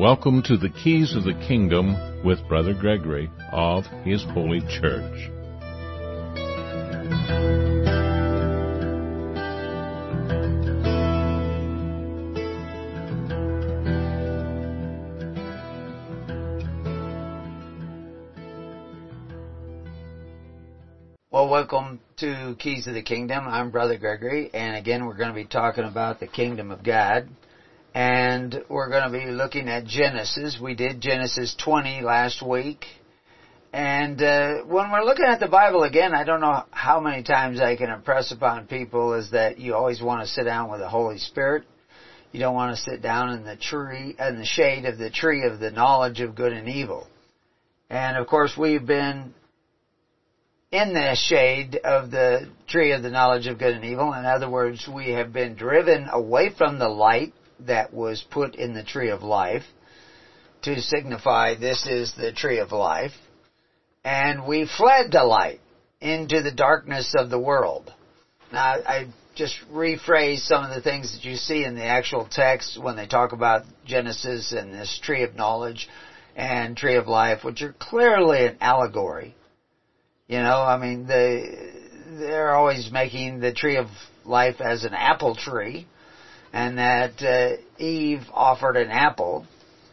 Welcome to the Keys of the Kingdom with Brother Gregory of His Holy Church. Well, welcome to Keys of the Kingdom. I'm Brother Gregory, and again we're going to be talking about the Kingdom of God. And we're going to be looking at Genesis. We did Genesis 20 last week. And when we're looking at the Bible again, I don't know how many times I can impress upon people is that you always want to sit down with the Holy Spirit. You don't want to sit down in the shade of the tree of the knowledge of good and evil. And of course we've been in the shade of the tree of the knowledge of good and evil. In other words, we have been driven away from the light that was put in the tree of life to signify this is the tree of life. And we fled the light into the darkness of the world. Now, I just rephrase some of the things that you see in the actual text when they talk about Genesis and this tree of knowledge and tree of life, which are clearly an allegory. You know, I mean, they're always making the tree of life as an apple tree, and that Eve offered an apple.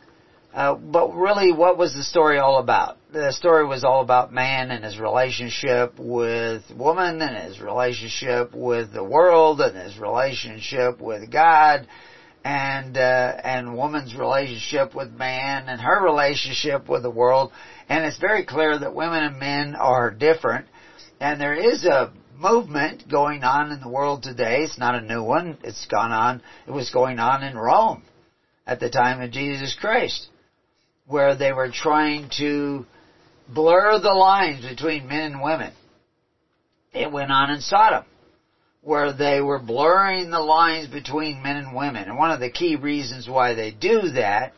But really, what was the story all about? The story was all about man and his relationship with woman, and his relationship with the world, and his relationship with God, and woman's relationship with man, and her relationship with the world. And it's very clear that women and men are different. And there is a movement going on in the world today. It's not a new one. It was going on in Rome at the time of Jesus Christ, where they were trying to blur the lines between men and women. It went on in Sodom, where they were blurring the lines between men and women. And one of the key reasons why they do that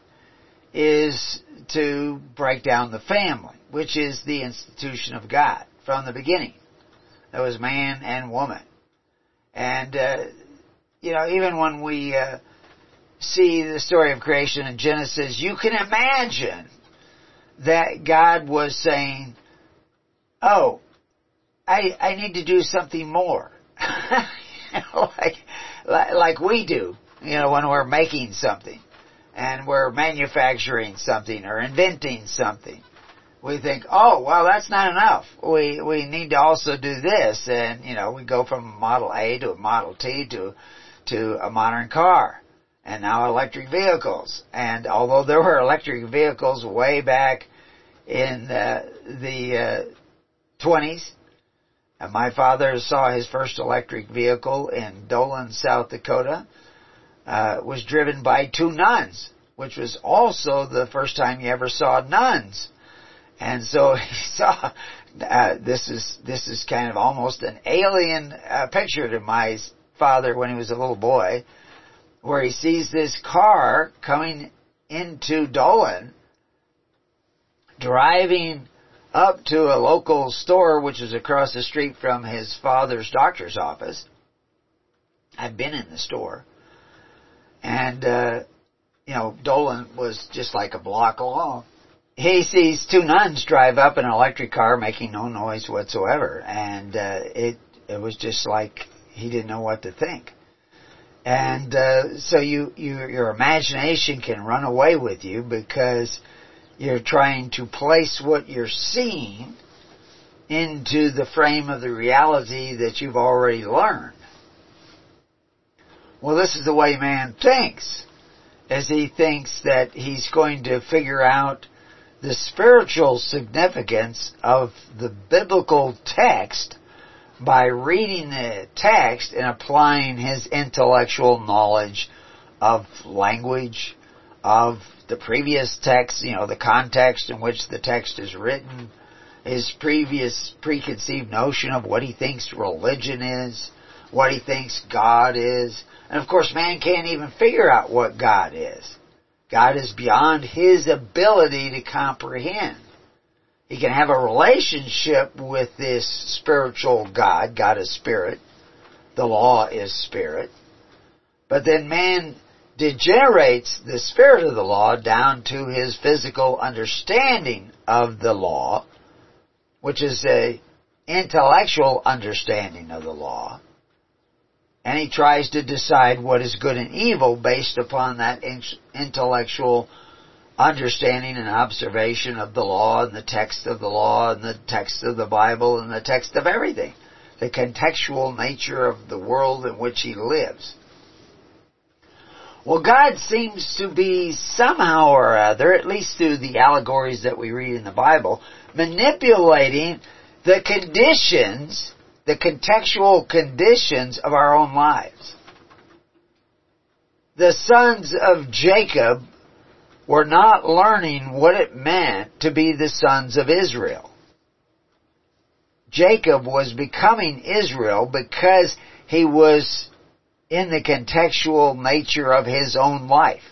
is to break down the family, which is the institution of God from the beginning. There was man and woman. And, even when we see the story of creation in Genesis, you can imagine that God was saying, oh, I need to do something more. like we do, when we're making something and we're manufacturing something or inventing something. We think, oh, well, that's not enough. We need to also do this. And, we go from Model A to a Model T to a modern car. And now electric vehicles. And although there were electric vehicles way back in the 20s, and my father saw his first electric vehicle in Dolan, South Dakota, was driven by two nuns, which was also the first time you ever saw nuns. And so he saw, this is kind of almost an alien picture to my father when he was a little boy, where he sees this car coming into Dolan, driving up to a local store, which is across the street from his father's doctor's office. I've been in the store. And, Dolan was just like a block along. He sees two nuns drive up in an electric car making no noise whatsoever. And it was just like he didn't know what to think. And so your imagination can run away with you because you're trying to place what you're seeing into the frame of the reality that you've already learned. Well, this is the way man thinks, as he thinks that he's going to figure out the spiritual significance of the biblical text by reading the text and applying his intellectual knowledge of language, of the previous text, the context in which the text is written, his previous preconceived notion of what he thinks religion is, what he thinks God is. And of course, man can't even figure out what God is. God is beyond his ability to comprehend. He can have a relationship with this spiritual God. God is spirit. The law is spirit. But then man degenerates the spirit of the law down to his physical understanding of the law, which is a intellectual understanding of the law, and he tries to decide what is good and evil based upon that intellectual understanding and observation of the law and the text of the law and the text of the Bible and the text of everything, the contextual nature of the world in which he lives. Well, God seems to be somehow or other, at least through the allegories that we read in the Bible, manipulating the conditions, the contextual conditions of our own lives. The sons of Jacob were not learning what it meant to be the sons of Israel. Jacob was becoming Israel because he was in the contextual nature of his own life.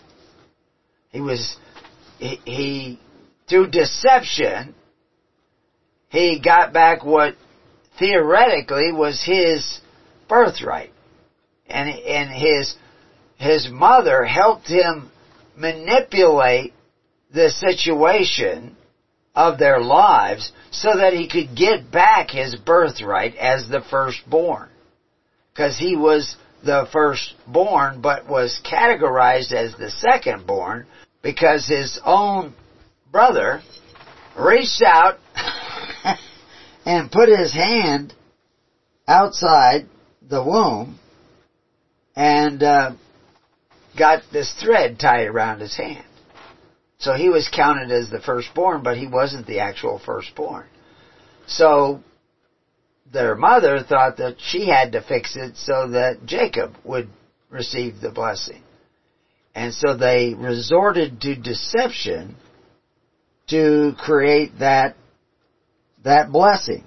He through deception, he got back what theoretically was his birthright. And his mother helped him manipulate the situation of their lives so that he could get back his birthright as the firstborn. Because he was the firstborn, but was categorized as the secondborn because his own brother reached out and put his hand outside the womb and got this thread tied around his hand. So he was counted as the firstborn, but he wasn't the actual firstborn. So their mother thought that she had to fix it so that Jacob would receive the blessing. And so they resorted to deception to create that blessing.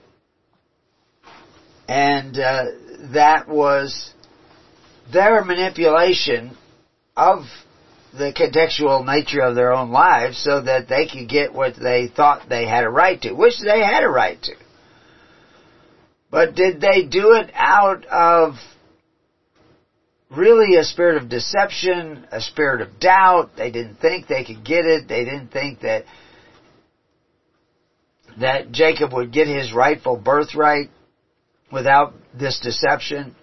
And that was their manipulation of the contextual nature of their own lives so that they could get what they thought they had a right to, which they had a right to. But did they do it out of really a spirit of deception, a spirit of doubt? They didn't think they could get it. They didn't think that Jacob would get his rightful birthright without this deception.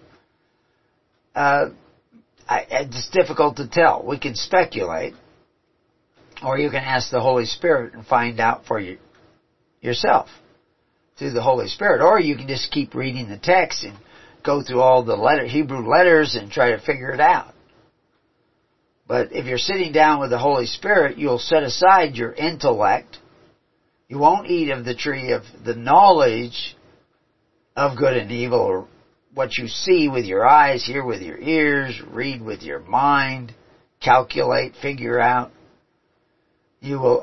It's difficult to tell. We can speculate, or you can ask the Holy Spirit and find out for yourself through the Holy Spirit, or you can just keep reading the text and go through all the Hebrew letters and try to figure it out. But if you're sitting down with the Holy Spirit, you'll set aside your intellect. You won't eat of the tree of the knowledge of good and evil, or what you see with your eyes, hear with your ears, read with your mind, calculate, figure out. You will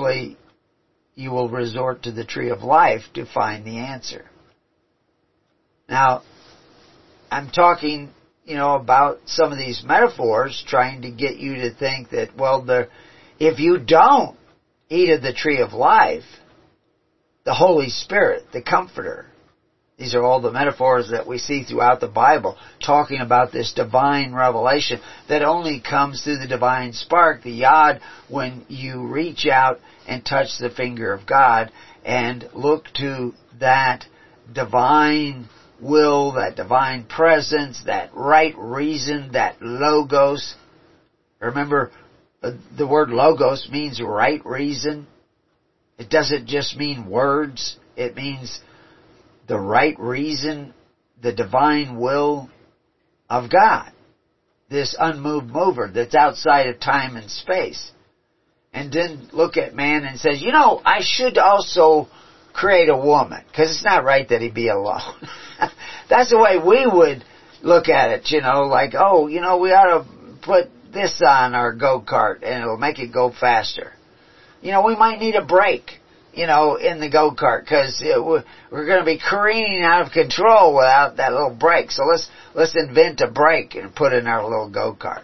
resort to the tree of life to find the answer. Now, I'm talking, about some of these metaphors, trying to get you to think that, if you don't eat of the tree of life, the Holy Spirit, the Comforter, these are all the metaphors that we see throughout the Bible, talking about this divine revelation that only comes through the divine spark, the Yod, when you reach out and touch the finger of God and look to that divine will, that divine presence, that right reason, that logos. Remember, the word logos means right reason. It doesn't just mean words. It means the right reason, the divine will of God. This unmoved mover that's outside of time and space. And then look at man and says, I should also create a woman, because it's not right that he be alone. That's the way we would look at it, we ought to put this on our go-kart and it'll make it go faster. We might need a break, in the go-kart, because we're going to be careening out of control without that little brake. So let's invent a brake and put in our little go-kart.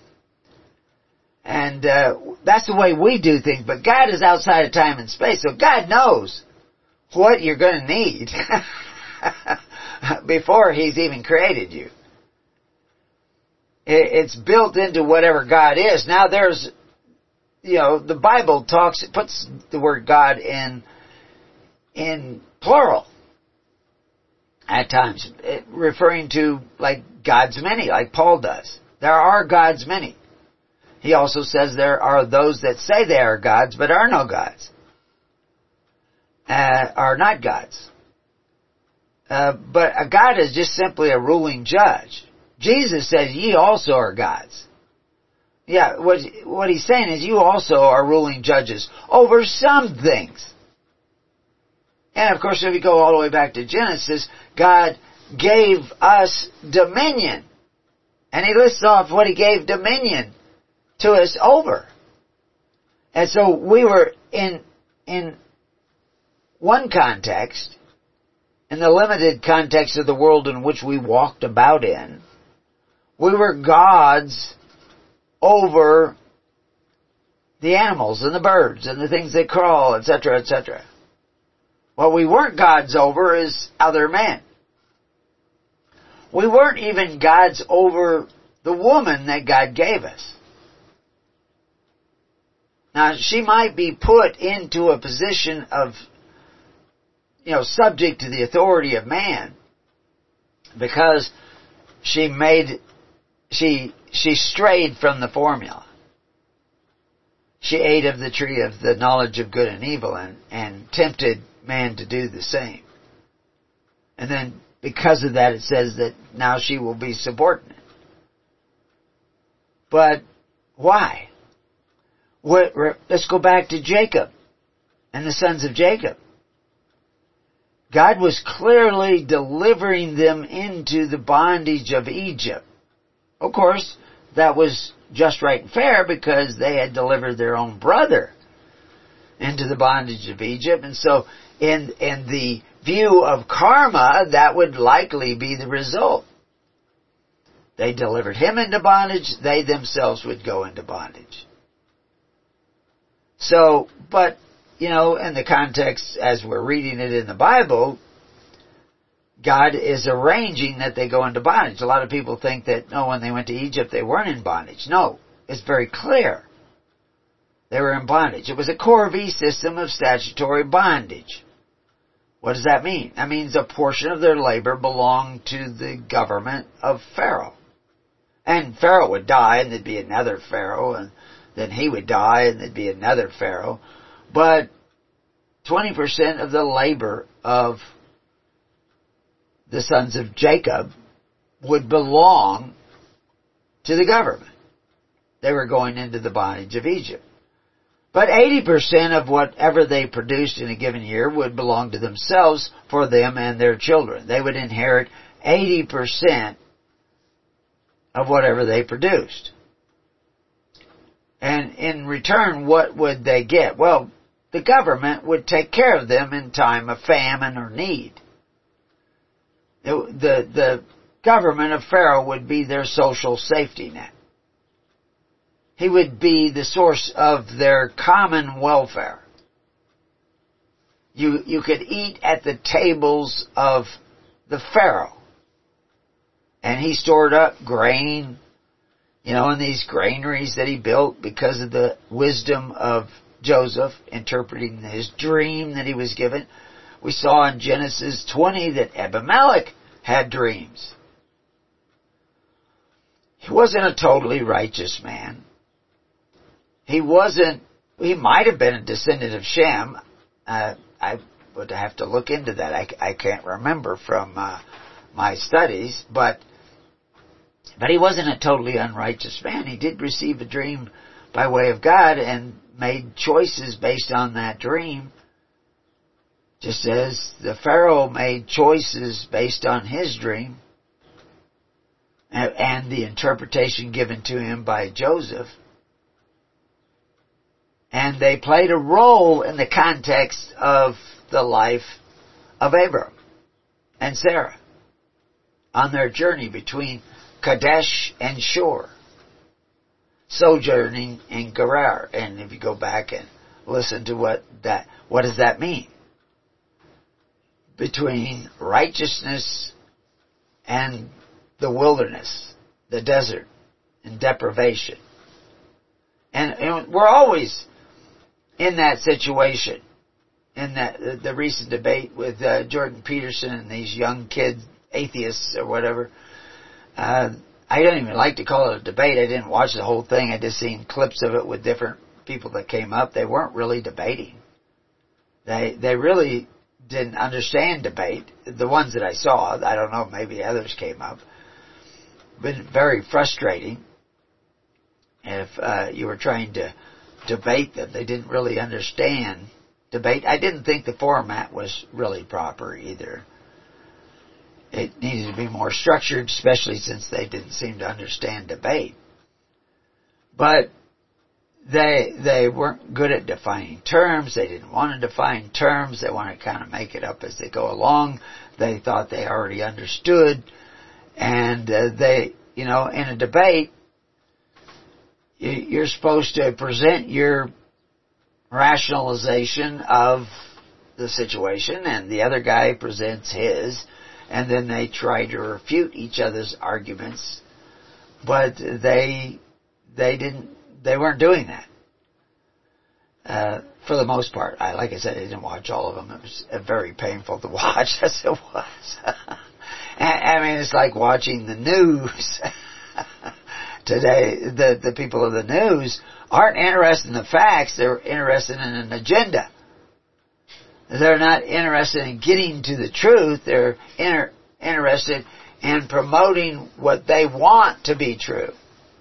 And that's the way we do things. But God is outside of time and space, so God knows what you're going to need before He's even created you. It's built into whatever God is. Now there's, the Bible puts the word God in plural at times, referring to like God's many, like Paul does. There are God's many. He also says there are those that say they are gods, but are no gods. Are not gods. But a God is just simply a ruling judge. Jesus says, ye also are gods. Yeah, what he's saying is you also are ruling judges over some things. And of course, if you go all the way back to Genesis, God gave us dominion. And he lists off what he gave dominion to us over. And so we were in one context, in the limited context of the world in which we walked about in, we were gods over the animals and the birds and the things that crawl, etc., etc. What we weren't gods over is other men. We weren't even gods over the woman that God gave us. Now, she might be put into a position of, subject to the authority of man, because she strayed from the formula. She ate of the tree of the knowledge of good and evil and tempted man to do the same. And then because of that, it says that now she will be subordinate. But why? Let's go back to Jacob and the sons of Jacob. God was clearly delivering them into the bondage of Egypt. Of course, that was just right and fair because they had delivered their own brother into the bondage of Egypt. And so in the view of karma, that would likely be the result. They delivered him into bondage, they themselves would go into bondage. So, but, in the context as we're reading it in the Bible, God is arranging that they go into bondage. A lot of people think that, when they went to Egypt, they weren't in bondage. No, it's very clear. They were in bondage. It was a Corvée system of statutory bondage. What does that mean? That means a portion of their labor belonged to the government of Pharaoh. And Pharaoh would die, and there'd be another Pharaoh, and then he would die, and there'd be another Pharaoh. But 20% of the labor of the sons of Jacob would belong to the government. They were going into the bondage of Egypt. But 80% of whatever they produced in a given year would belong to themselves for them and their children. They would inherit 80% of whatever they produced. And in return, what would they get? Well, the government would take care of them in time of famine or need. The government of Pharaoh would be their social safety net. He would be the source of their common welfare. You could eat at the tables of the Pharaoh. And he stored up grain, in these granaries that he built because of the wisdom of Joseph interpreting his dream that he was given. We saw in Genesis 20 that Abimelech had dreams. He wasn't a totally righteous man. He might have been a descendant of Shem. I would have to look into that. I can't remember from my studies, but he wasn't a totally unrighteous man. He did receive a dream by way of God and made choices based on that dream. Just as the Pharaoh made choices based on his dream and the interpretation given to him by Joseph. And they played a role in the context of the life of Abram and Sarah on their journey between Kadesh and Shur, sojourning in Gerar. And if you go back and listen to what does that mean? Between righteousness and the wilderness, the desert, and deprivation. And we're always in that situation. In the recent debate with Jordan Peterson and these young kids, atheists or whatever, I don't even like to call it a debate. I didn't watch the whole thing. I just seen clips of it with different people that came up. They weren't really debating. They really didn't understand debate. The ones that I saw, I don't know, maybe others came up. Been very frustrating if you were trying to debate them. They didn't really understand debate. I didn't think the format was really proper either. It needed to be more structured, especially since they didn't seem to understand debate. But they weren't good at defining terms. They didn't want to define terms. They wanted to kind of make it up as they go along. They thought they already understood. And in a debate, you're supposed to present your rationalization of the situation, and the other guy presents his, and then they try to refute each other's arguments. But they weren't doing that. For the most part. Like I said, I didn't watch all of them. It was very painful to watch, as it was. I mean, it's like watching the news. Today, the people of the news aren't interested in the facts, they're interested in an agenda. They're not interested in getting to the truth, they're interested in promoting what they want to be true.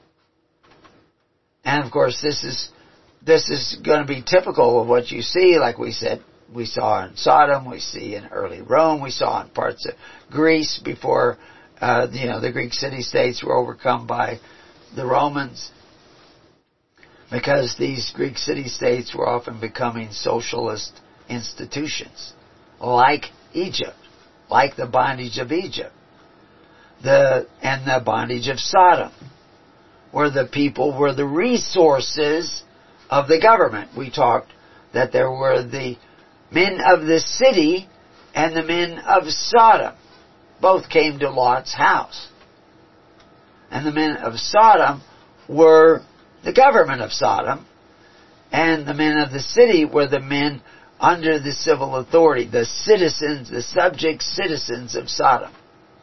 And of course, this is going to be typical of what you see, like we said, we saw in Sodom, we see in early Rome, we saw in parts of Greece before, the Greek city-states were overcome by the Romans, because these Greek city-states were often becoming socialist institutions, like Egypt, like the bondage of Egypt, and the bondage of Sodom, where the people were the resources of the government. We talked that there were the men of the city and the men of Sodom. Both came to Lot's house. And the men of Sodom were the government of Sodom, and the men of the city were the men under the civil authority, the citizens, the subject citizens of Sodom.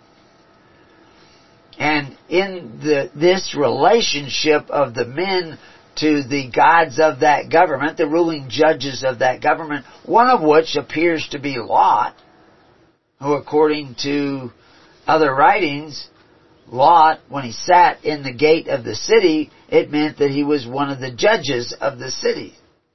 And in this relationship of the men to the gods of that government, the ruling judges of that government, one of which appears to be Lot, who according to other writings, Lot, when he sat in the gate of the city, it meant that he was one of the judges of the city.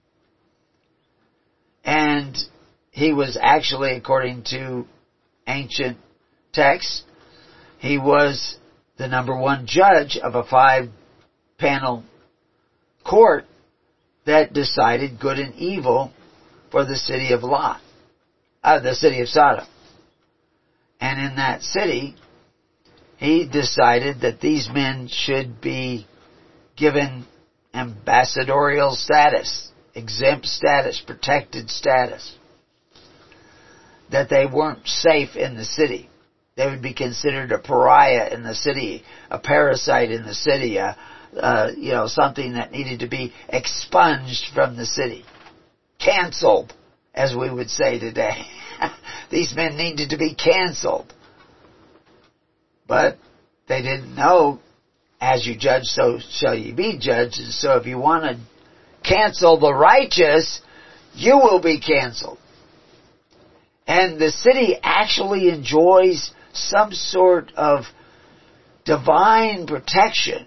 And he was actually, according to ancient texts, he was the number one judge of a 5-panel court that decided good and evil for the city of the city of Sodom. And in that city, he decided that these men should be given ambassadorial status, exempt status, protected status. That they weren't safe in the city. They would be considered a pariah in the city, a parasite in the city, something that needed to be expunged from the city. Canceled, as we would say today. These men needed to be canceled. But they didn't know, as you judge, so shall you be judged. And so if you want to cancel the righteous, you will be canceled. And the city actually enjoys some sort of divine protection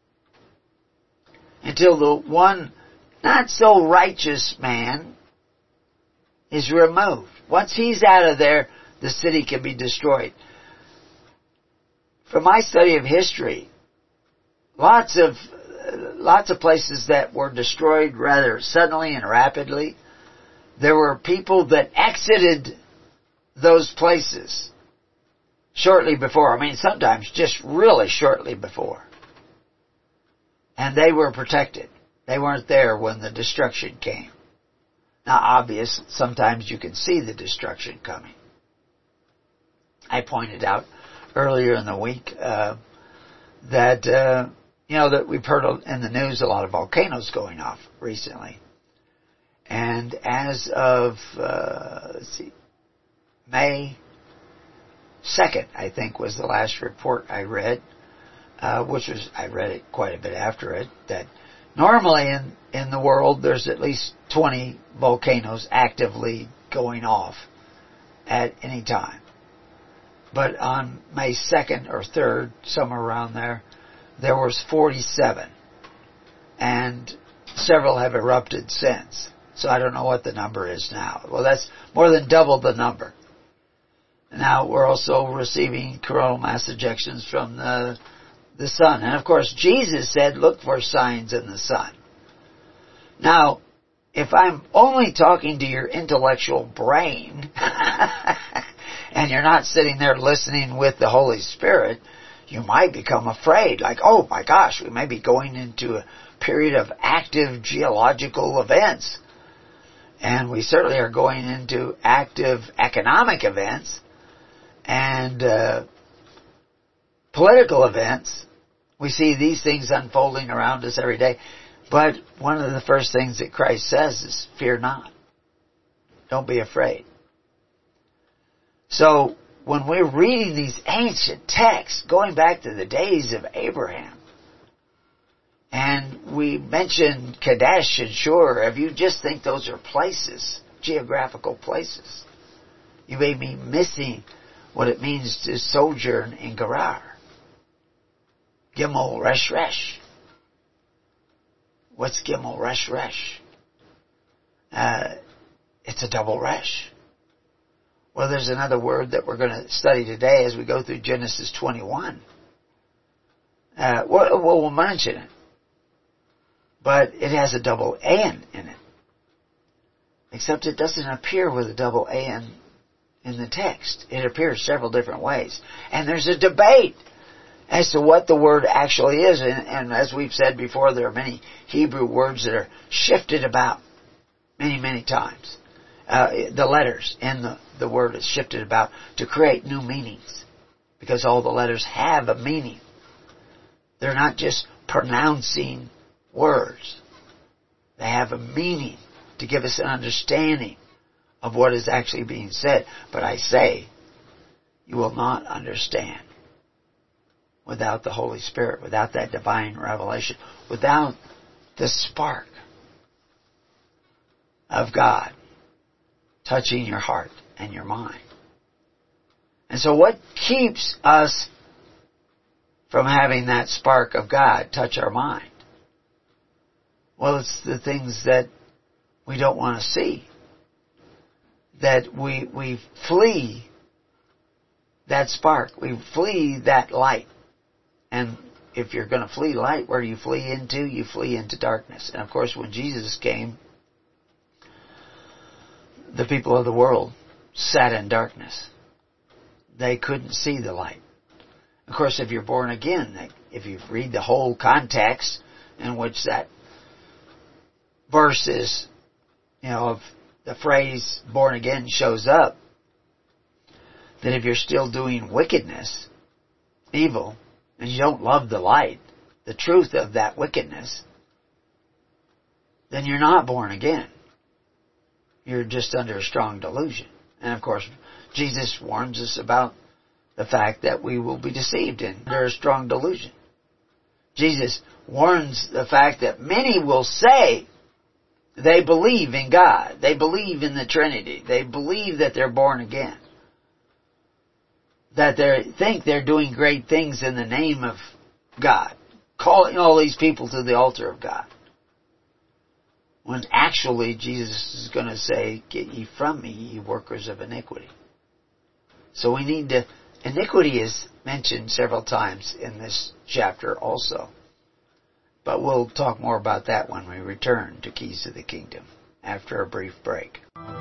until the one not so righteous man is removed. Once he's out of there, the city can be destroyed. From my study of history, lots of places that were destroyed rather suddenly and rapidly, there were people that exited those places shortly before. I mean, sometimes just really shortly before. And they were protected. They weren't there when the destruction came. Now, obvious, sometimes you can see the destruction coming. I pointed out earlier in the week that You know that we've heard in the news a lot of volcanoes going off recently. And as of, May 2nd, I think, was the last report I read, I read it quite a bit after it, that normally in the world there's at least 20 volcanoes actively going off at any time. But on May 2nd or 3rd, somewhere around there was 47. And several have erupted since. So I don't know what the number is now. Well, that's more than double the number. Now we're also receiving coronal mass ejections from the sun. And of course, Jesus said, look for signs in the sun. Now, if I'm only talking to your intellectual brain, and you're not sitting there listening with the Holy Spirit, you might become afraid. Like, oh my gosh, we may be going into a period of active geological events. And we certainly are going into active economic events and political events. We see these things unfolding around us every day. But one of the first things that Christ says is, fear not. Don't be afraid. So, when we're reading these ancient texts, going back to the days of Abraham, and we mentioned Kadesh and Shur, if you just think those are places, geographical places, you may be missing what it means to sojourn in Gerar. Gimel Resh Resh. What's Gimel Resh Resh? It's a double Resh. Well, there's another word that we're going to study today as we go through Genesis 21. We'll mention it. But it has a double An in it. Except it doesn't appear with a double An in the text. It appears several different ways. And there's a debate as to what the word actually is. And as we've said before, there are many Hebrew words that are shifted about many, many times. The letters in the word is shifted about to create new meanings. Because all the letters have a meaning. They're not just pronouncing words. They have a meaning to give us an understanding of what is actually being said. But I say, you will not understand without the Holy Spirit, without that divine revelation, without the spark of God touching your heart and your mind. And so what keeps us from having that spark of God touch our mind? Well, it's the things that we don't want to see. That we flee that spark. We flee that light. And if you're going to flee light, where do you flee into? You flee into darkness. And of course, when Jesus came, the people of the world sat in darkness. They couldn't see the light. Of course, if you're born again, if you read the whole context in which that verse is, of the phrase born again shows up, that if you're still doing wickedness, evil, and you don't love the light, the truth of that wickedness, then you're not born again. You're just under a strong delusion. And of course, Jesus warns us about the fact that we will be deceived under a strong delusion. Jesus warns the fact that many will say they believe in God. They believe in the Trinity. They believe that they're born again. That they think they're doing great things in the name of God. Calling all these people to the altar of God. When actually Jesus is going to say, get ye from me, ye workers of iniquity. So we need to... Iniquity is mentioned several times in this chapter also. But we'll talk more about that when we return to Keys to the Kingdom after a brief break.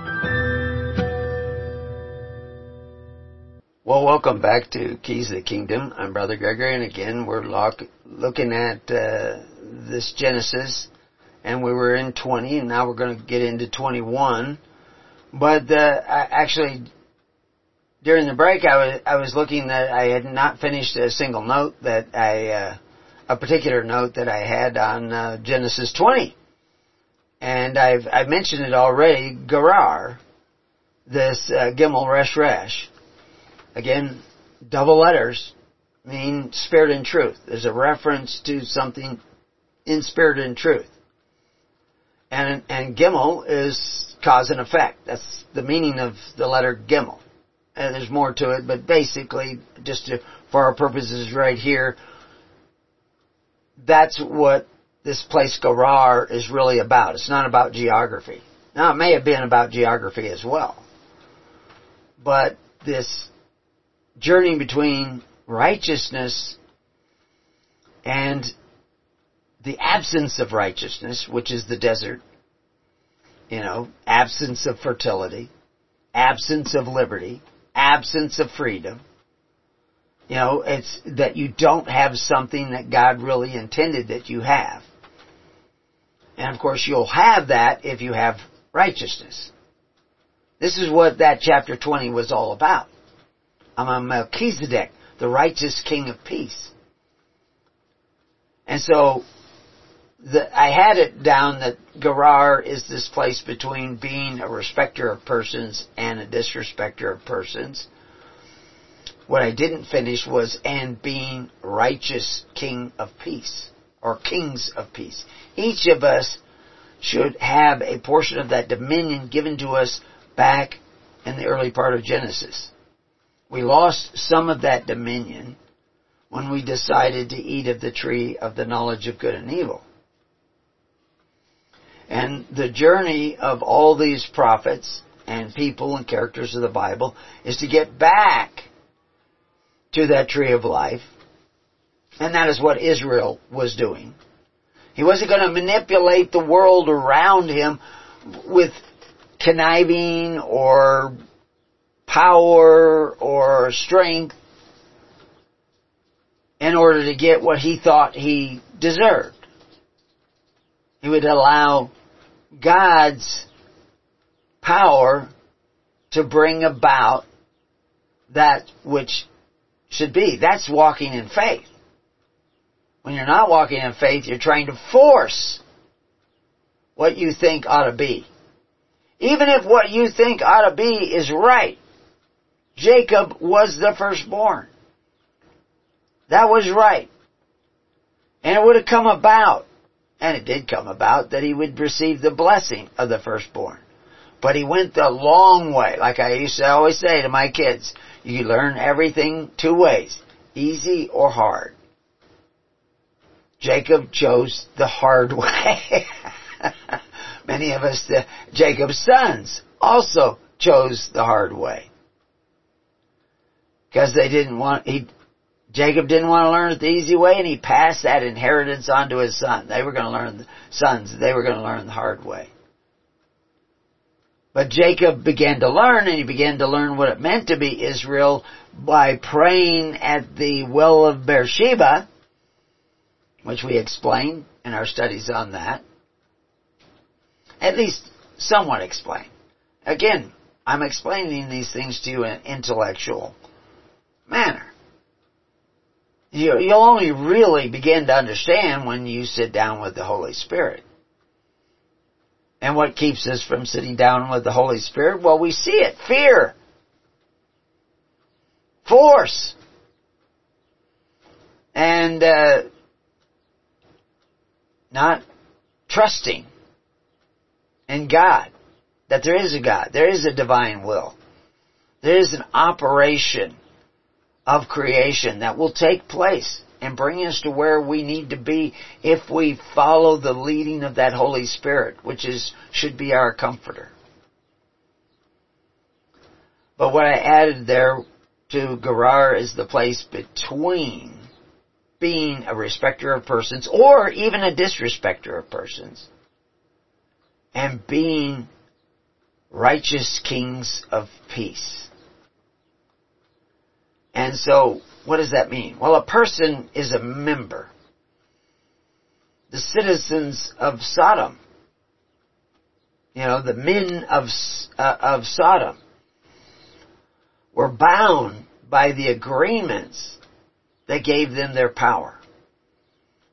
Well, welcome back to Keys of the Kingdom. I'm Brother Gregory, and again we're looking at this Genesis, and we were in 20, and now we're going to get into 21. But actually, during the break, I was looking that I had not finished a single note that I a particular note that I had on Genesis 20. And I've mentioned it already, Gerar, this Gimel Resh Resh. Again, double letters mean spirit and truth. There's a reference to something in spirit and truth. And Gimel is cause and effect. That's the meaning of the letter Gimel. And there's more to it, but basically, for our purposes right here, that's what this place Gerar is really about. It's not about geography. Now, it may have been about geography as well. But this journey between righteousness and the absence of righteousness, which is the desert, absence of fertility, absence of liberty, absence of freedom. It's that you don't have something that God really intended that you have. And of course, you'll have that if you have righteousness. This is what that chapter 20 was all about. I'm a Melchizedek, the righteous king of peace. And so, I had it down that Gerar is this place between being a respecter of persons and a disrespecter of persons. What I didn't finish was, and being righteous king of peace, or kings of peace. Each of us should have a portion of that dominion given to us back in the early part of Genesis. We lost some of that dominion when we decided to eat of the tree of the knowledge of good and evil. And the journey of all these prophets and people and characters of the Bible is to get back to that tree of life. And that is what Israel was doing. He wasn't going to manipulate the world around him with conniving or power or strength in order to get what he thought he deserved. He would allow God's power to bring about that which should be. That's walking in faith. When you're not walking in faith, you're trying to force what you think ought to be. Even if what you think ought to be is right. Jacob was the firstborn. That was right. And it would have come about, and it did come about, that he would receive the blessing of the firstborn. But he went the long way. Like I used to always say to my kids, you learn everything two ways, easy or hard. Jacob chose the hard way. Many of us, Jacob's sons, also chose the hard way. Because Jacob didn't want to learn it the easy way, and he passed that inheritance on to his son. They were going to learn the hard way. But Jacob began to learn, and he began to learn what it meant to be Israel by praying at the well of Beersheba, which we explained in our studies on that. At least somewhat explained. Again, I'm explaining these things to you in an intellectual manner. You'll only really begin to understand when you sit down with the Holy Spirit. And what keeps us from sitting down with the Holy Spirit? Well, we see it. Fear. Force. And not trusting in God. That there is a God. There is a divine will. There is an operation of creation that will take place and bring us to where we need to be if we follow the leading of that Holy Spirit, which should be our comforter. But what I added there to Gerar is the place between being a respecter of persons or even a disrespecter of persons and being righteous kings of peace. And so, what does that mean? Well, a person is a member. The citizens of Sodom, the men of Sodom, were bound by the agreements that gave them their power.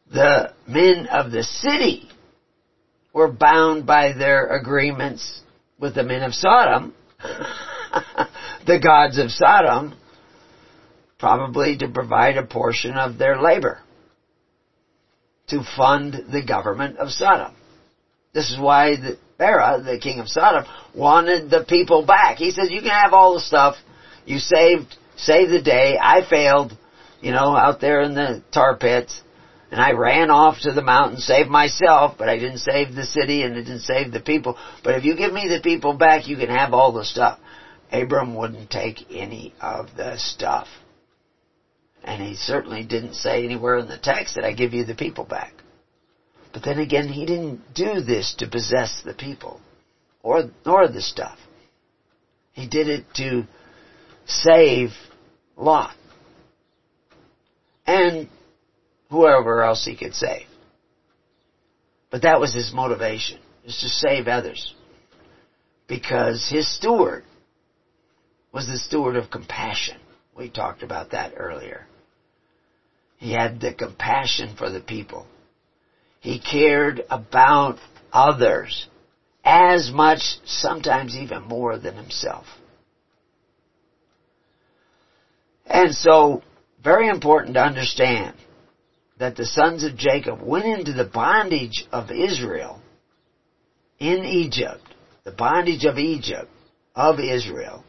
the men of the city were bound by their agreements with the men of Sodom, the gods of Sodom, probably to provide a portion of their labor to fund the government of Sodom. This is why Bera, the king of Sodom, wanted the people back. He said, you can have all the stuff. You saved the day. I failed, out there in the tar pits. And I ran off to the mountain, saved myself, but I didn't save the city and I didn't save the people. But if you give me the people back, you can have all the stuff. Abram wouldn't take any of the stuff. And he certainly didn't say anywhere in the text that I give you the people back. But then again, he didn't do this to possess the people nor the stuff. He did it to save Lot and whoever else he could save. But that was his motivation, is to save others. Because his steward was the steward of compassion. We talked about that earlier. He had the compassion for the people. He cared about others as much, sometimes even more than himself. And so, very important to understand that the sons of Jacob went into the bondage of Israel in Egypt, the bondage of Egypt, of Israel,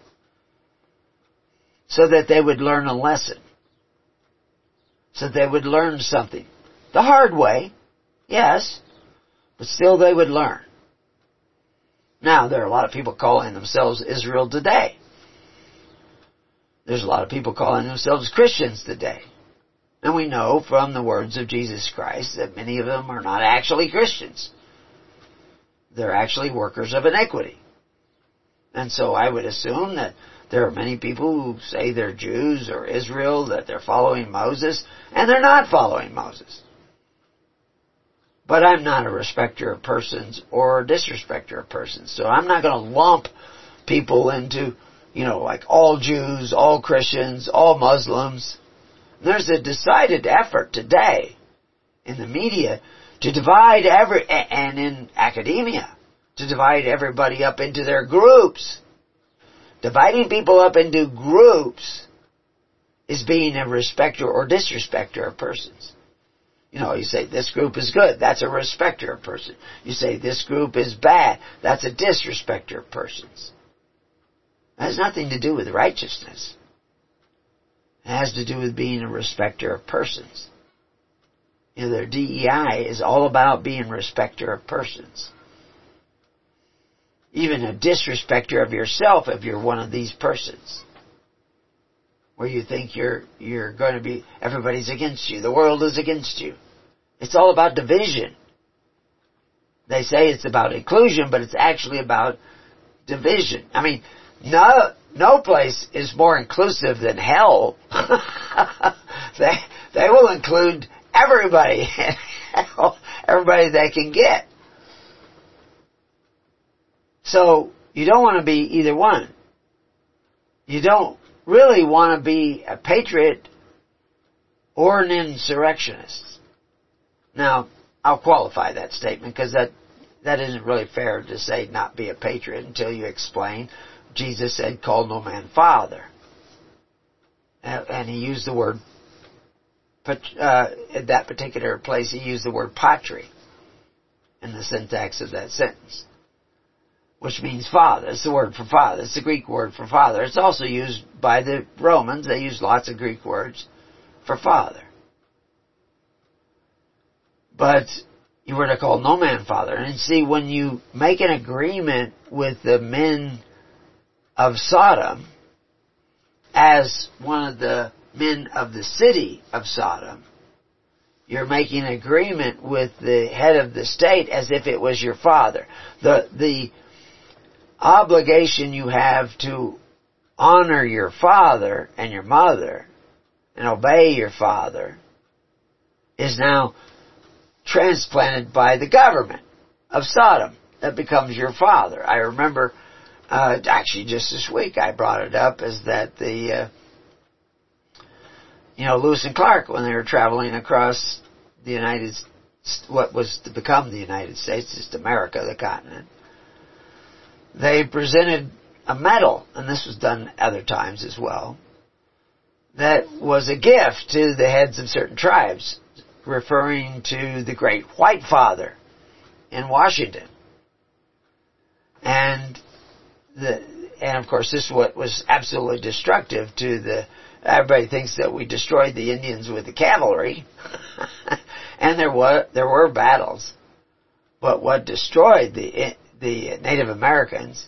so that they would learn a lesson, so they would learn something. The hard way, yes, but still they would learn. Now, there are a lot of people calling themselves Israel today. There's a lot of people calling themselves Christians today. And we know from the words of Jesus Christ that many of them are not actually Christians. They're actually workers of iniquity. And so I would assume that there are many people who say they're Jews or Israel, that they're following Moses, and they're not following Moses. But I'm not a respecter of persons or a disrespecter of persons. So I'm not going to lump people into, like all Jews, all Christians, all Muslims. There's a decided effort today in the media to divide and in academia, to divide everybody up into their groups. Dividing people up into groups is being a respecter or disrespecter of persons. You say this group is good, that's a respecter of persons. You say this group is bad, that's a disrespecter of persons. It has nothing to do with righteousness. It has to do with being a respecter of persons. Their DEI is all about being a respecter of persons. Even a disrespecter of yourself if you're one of these persons. Where you think you're going to be, everybody's against you, the world is against you. It's all about division. They say it's about inclusion, but it's actually about division. I mean, no place is more inclusive than hell. They will include everybody. Everybody they can get. So, you don't want to be either one. You don't really want to be a patriot or an insurrectionist. Now, I'll qualify that statement because that isn't really fair to say not be a patriot until you explain. Jesus said, call no man father. And he used the word, at that particular place, he used the word patri in the syntax of that sentence, which means father. It's the word for father. It's the Greek word for father. It's also used by the Romans. They use lots of Greek words for father. But you were to call no man father. And see, when you make an agreement with the men of Sodom as one of the men of the city of Sodom, you're making an agreement with the head of the state as if it was your father. The obligation you have to honor your father and your mother and obey your father is now transplanted by the government of Sodom. That becomes your father. I remember, actually just this week I brought it up, is that Lewis and Clark, when they were traveling across what was to become the United States, just America, the continent. They presented a medal, and this was done other times as well, that was a gift to the heads of certain tribes, referring to the Great White Father in Washington. And of course this is what was absolutely destructive to everybody thinks that we destroyed the Indians with the cavalry. And there were battles. But what destroyed the Native Americans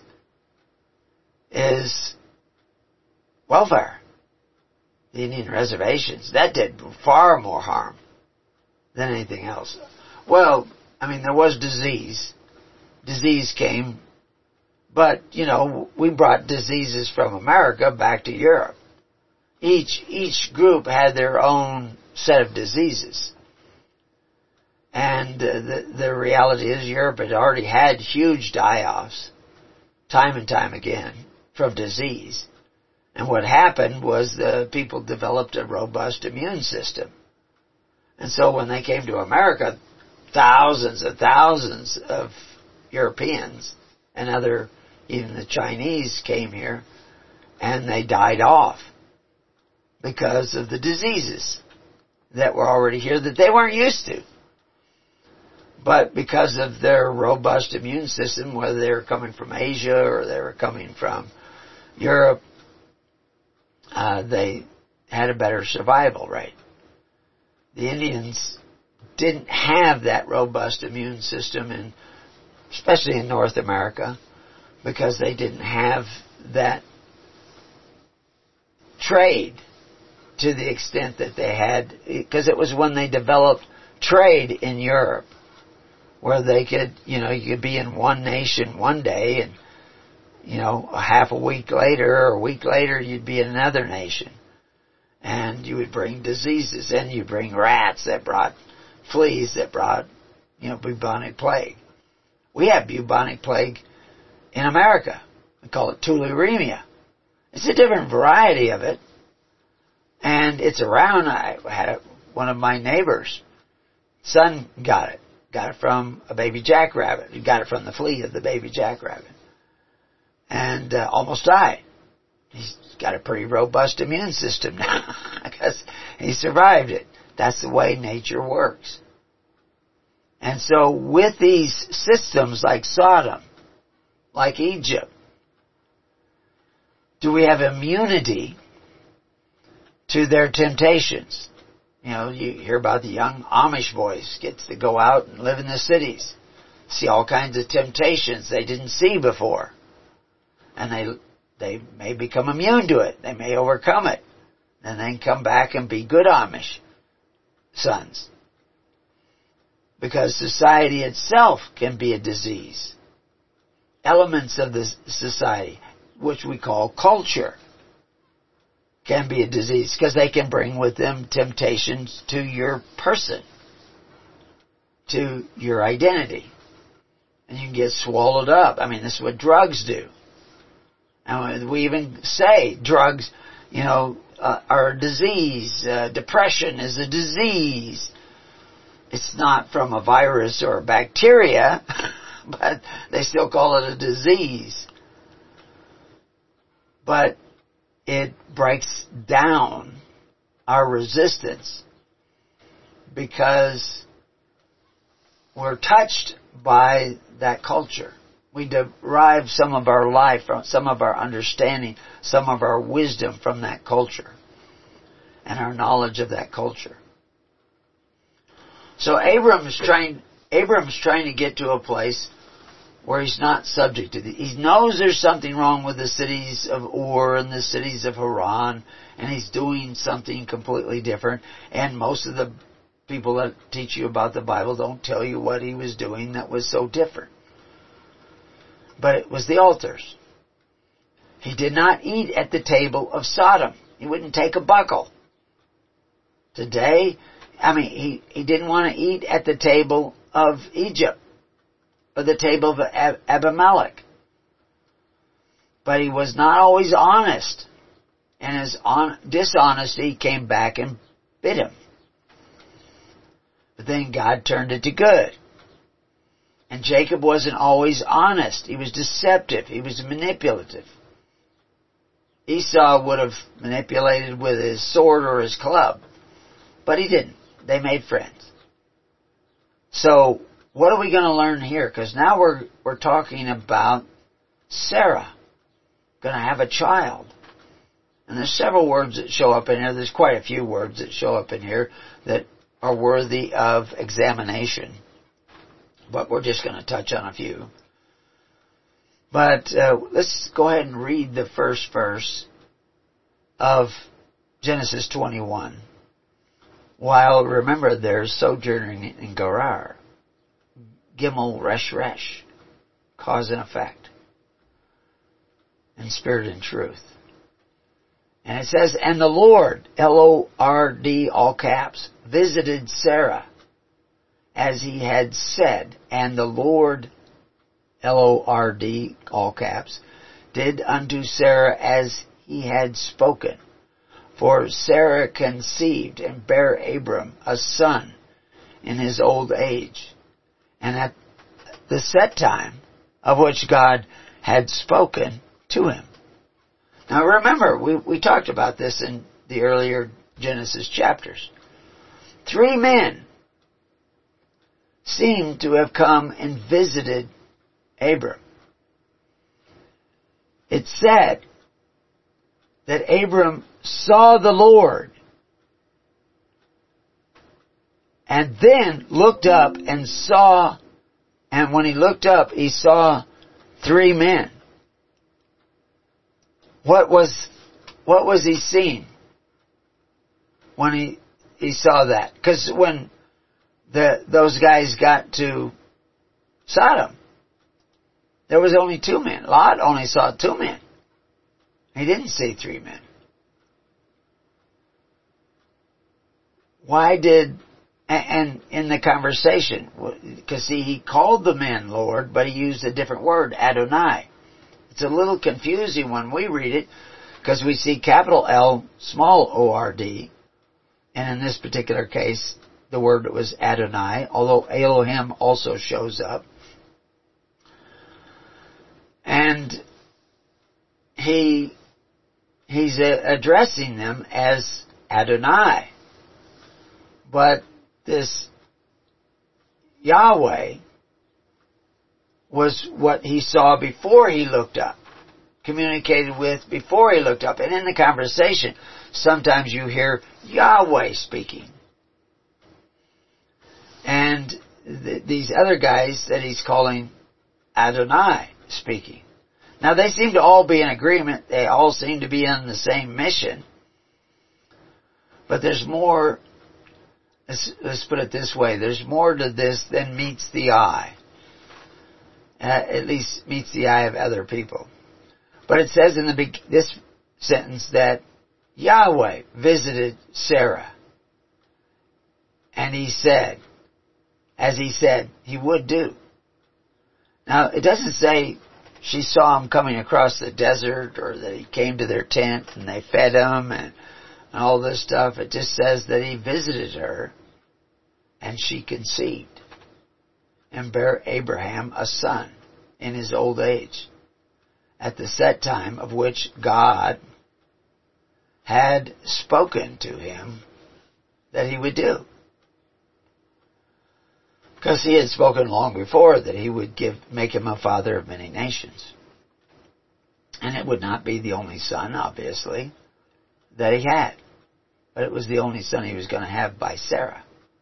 is welfare. The Indian reservations. That did far more harm than anything else. Well, I mean, there was disease. Disease came, but, we brought diseases from America back to Europe. Each group had their own set of diseases. And the reality is Europe had already had huge die-offs, time and time again, from disease. And what happened was the people developed a robust immune system. And so when they came to America, thousands and thousands of Europeans and even the Chinese came here, and they died off because of the diseases that were already here that they weren't used to. But because of their robust immune system, whether they were coming from Asia or they were coming from Europe, they had a better survival rate. The Indians didn't have that robust immune system, especially in North America, because they didn't have that trade to the extent that they had, because it was when they developed trade in Europe, where they could, you could be in one nation one day, and, a half a week later or a week later, you'd be in another nation. And you would bring diseases, and you'd bring rats that brought fleas that brought, bubonic plague. We have bubonic plague in America. We call it tularemia. It's a different variety of it, and it's around. I had one of my neighbors' son got it. Got it from a baby jackrabbit. He got it from the flea of the baby jackrabbit. And almost died. He's got a pretty robust immune system now because he survived it. That's the way nature works. And so with these systems like Sodom, like Egypt, do we have immunity to their temptations? You hear about the young Amish boys gets to go out and live in the cities, see all kinds of temptations they didn't see before. And they may become immune to it. They may overcome it. And then come back and be good Amish sons. Because society itself can be a disease. Elements of the society, which we call culture, can be a disease because they can bring with them temptations to your person, to your identity. And you can get swallowed up. I mean, this is what drugs do. And we even say drugs, are a disease. Depression is a disease. It's not from a virus or a bacteria, but they still call it a disease. But it breaks down our resistance because we're touched by that culture. We derive some of our life, some of our understanding, some of our wisdom from that culture and our knowledge of that culture. So Abram's trying to get to a place where he's not subject to he knows there's something wrong with the cities of Ur and the cities of Haran, and he's doing something completely different. And most of the people that teach you about the Bible don't tell you what he was doing that was so different. But it was the altars. He did not eat at the table of Sodom. He wouldn't take a buckle. Today, he didn't want to eat at the table of Egypt, or the table of Abimelech. But he was not always honest. And his dishonesty came back and bit him. But then God turned it to good. And Jacob wasn't always honest. He was deceptive. He was manipulative. Esau would have manipulated with his sword or his club. But he didn't. They made friends. So, what are we going to learn here? Because now we're talking about Sarah. Going to have a child. And there's several words that show up in here. There's quite a few words that show up in here that are worthy of examination. But we're just going to touch on a few. But let's go ahead and read the first verse of Genesis 21. While, remember, they're sojourning in Gerar. Gimel Resh Resh. Cause and effect. And spirit and truth. And it says, and the Lord, L-O-R-D, all caps, visited Sarah as he had said, and the Lord, L-O-R-D, all caps, did unto Sarah as he had spoken. For Sarah conceived and bare Abram a son in his old age, and at the set time of which God had spoken to him. Now remember, we talked about this in the earlier Genesis chapters. 3 men seem to have come and visited Abram. It said that Abram saw the Lord and then looked up and saw, and when he looked up, he saw 3 men. What was he seeing when he saw that? Because when those guys got to Sodom, there was only 2 men. Lot only saw 2 men. He didn't see 3 men. Why did, and in the conversation, because see, he called the men Lord, but he used a different word, Adonai. It's a little confusing when we read it, because we see capital L, small O-R-D, and in this particular case, the word was Adonai, although Elohim also shows up. And he's addressing them as Adonai. But this Yahweh was what he saw before he looked up, communicated with before he looked up. And in the conversation, sometimes you hear Yahweh speaking. And these other guys that he's calling Adonai speaking. Now they seem to all be in agreement. They all seem to be on the same mission. But there's more, let's put it this way, there's more to this than meets the eye. At least meets the eye of other people. But it says in this sentence that Yahweh visited Sarah. And he said, as he said he would do. Now, it doesn't say she saw him coming across the desert or that he came to their tent and they fed him and all this stuff. It just says that he visited her and she conceived and bare Abraham a son in his old age at the set time of which God had spoken to him that he would do. Because he had spoken long before that he would make him a father of many nations. And it would not be the only son, obviously, that he had. But it was the only son he was going to have by Sarah.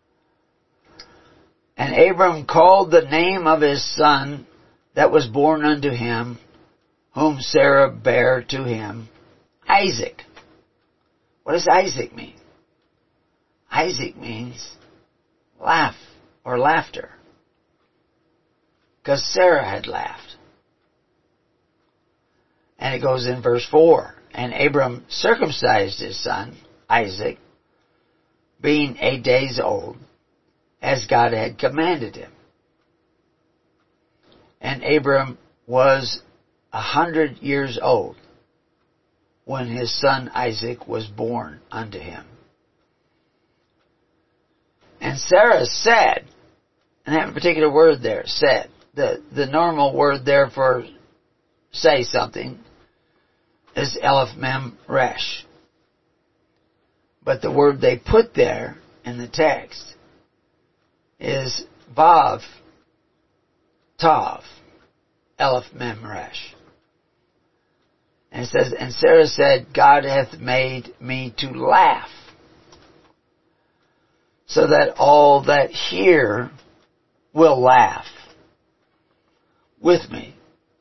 And Abram called the name of his son that was born unto him, whom Sarah bare to him, Isaac. What does Isaac mean? Isaac means laugh or laughter. Because Sarah had laughed. And it goes in verse 4. And Abram circumcised his son, Isaac, being 8 days old, as God had commanded him. And Abram was 100 years old when his son Isaac was born unto him. And Sarah said, and that particular word there, said, the normal word there for say something is Aleph Mem Resh. But the word they put there in the text is Vav Tav, Aleph Mem Resh. And it says, and Sarah said, God hath made me to laugh, so that all that hear will laugh with me.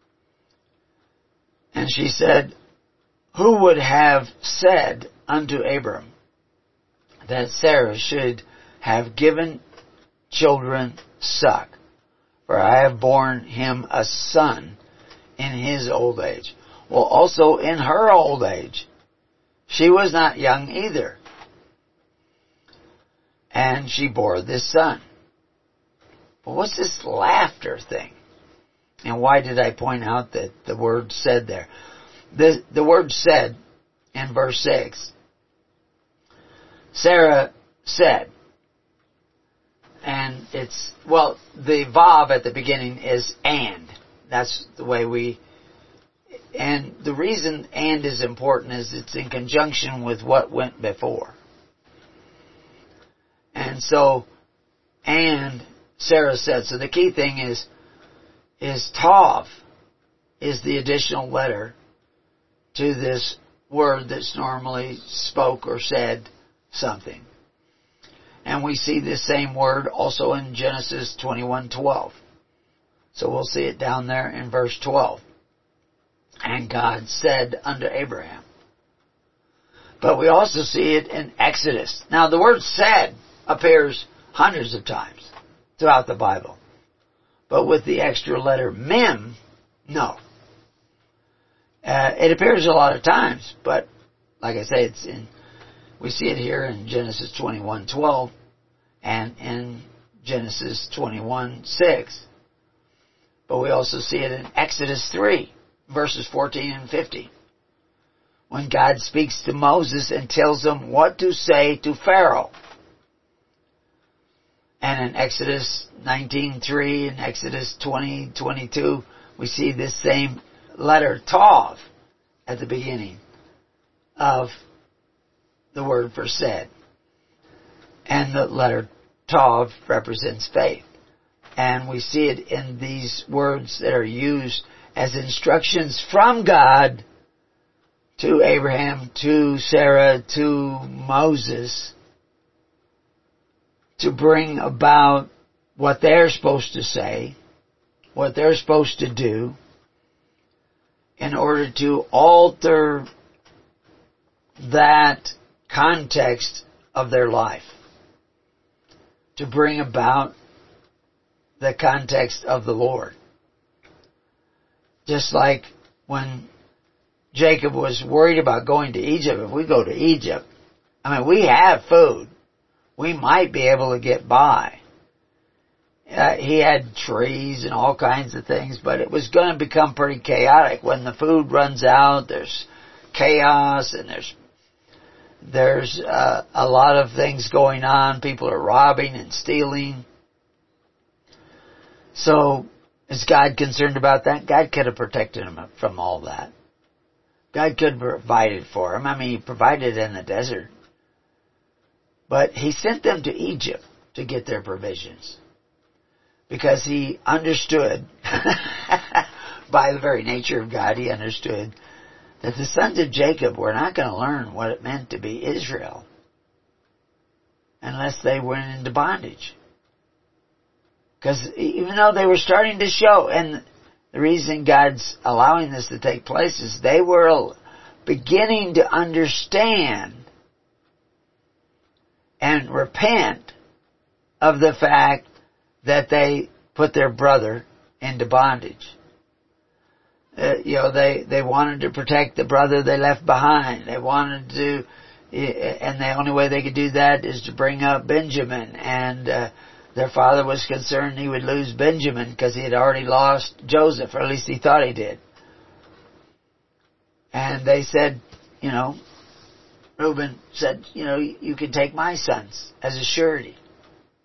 And she said, who would have said unto Abram that Sarah should have given children suck? For I have borne him a son in his old age. Well, also in her old age. She was not young either. And she bore this son. But what's this laughter thing? And why did I point out that the word said there? The word said in verse 6. Sarah said. And it's, well, the Vav at the beginning is and. That's the way we, and the reason and is important is it's in conjunction with what went before. And so, and Sarah said. So the key thing is Tav is the additional letter to this word that's normally spoke or said something. And we see this same word also in Genesis 21:12. So we'll see it down there in verse 12. And God said unto Abraham. But we also see it in Exodus. Now the word said appears hundreds of times throughout the Bible. But with the extra letter mem, no. It appears a lot of times, but like I say, we see it here in Genesis 21:12 and in Genesis 21:6. But we also see it in Exodus 3, verses 14 and 15. When God speaks to Moses and tells him what to say to Pharaoh. And in Exodus 19:3 and Exodus 20:22, we see this same letter Tav at the beginning of the word for said. And the letter Tav represents faith. And we see it in these words that are used as instructions from God to Abraham, to Sarah, to Moses, to bring about what they're supposed to say, what they're supposed to do, in order to alter that context of their life, to bring about the context of the Lord. Just like when Jacob was worried about going to Egypt. If we go to Egypt, I mean, we have food. We might be able to get by. He had trees and all kinds of things, but it was going to become pretty chaotic. When the food runs out, there's chaos and there's a lot of things going on. People are robbing and stealing. So, is God concerned about that? God could have protected him from all that. God could have provided for him. I mean, he provided in the desert. But he sent them to Egypt to get their provisions. Because he understood, by the very nature of God, he understood that the sons of Jacob were not going to learn what it meant to be Israel unless they went into bondage. Because even though they were starting to show, and the reason God's allowing this to take place is they were beginning to understand and repent of the fact that they put their brother into bondage. They wanted to protect the brother they left behind. They wanted to, and the only way they could do that is to bring up Benjamin. And their father was concerned he would lose Benjamin because he had already lost Joseph, or at least he thought he did. And they said, Reuben said, you can take my sons as a surety.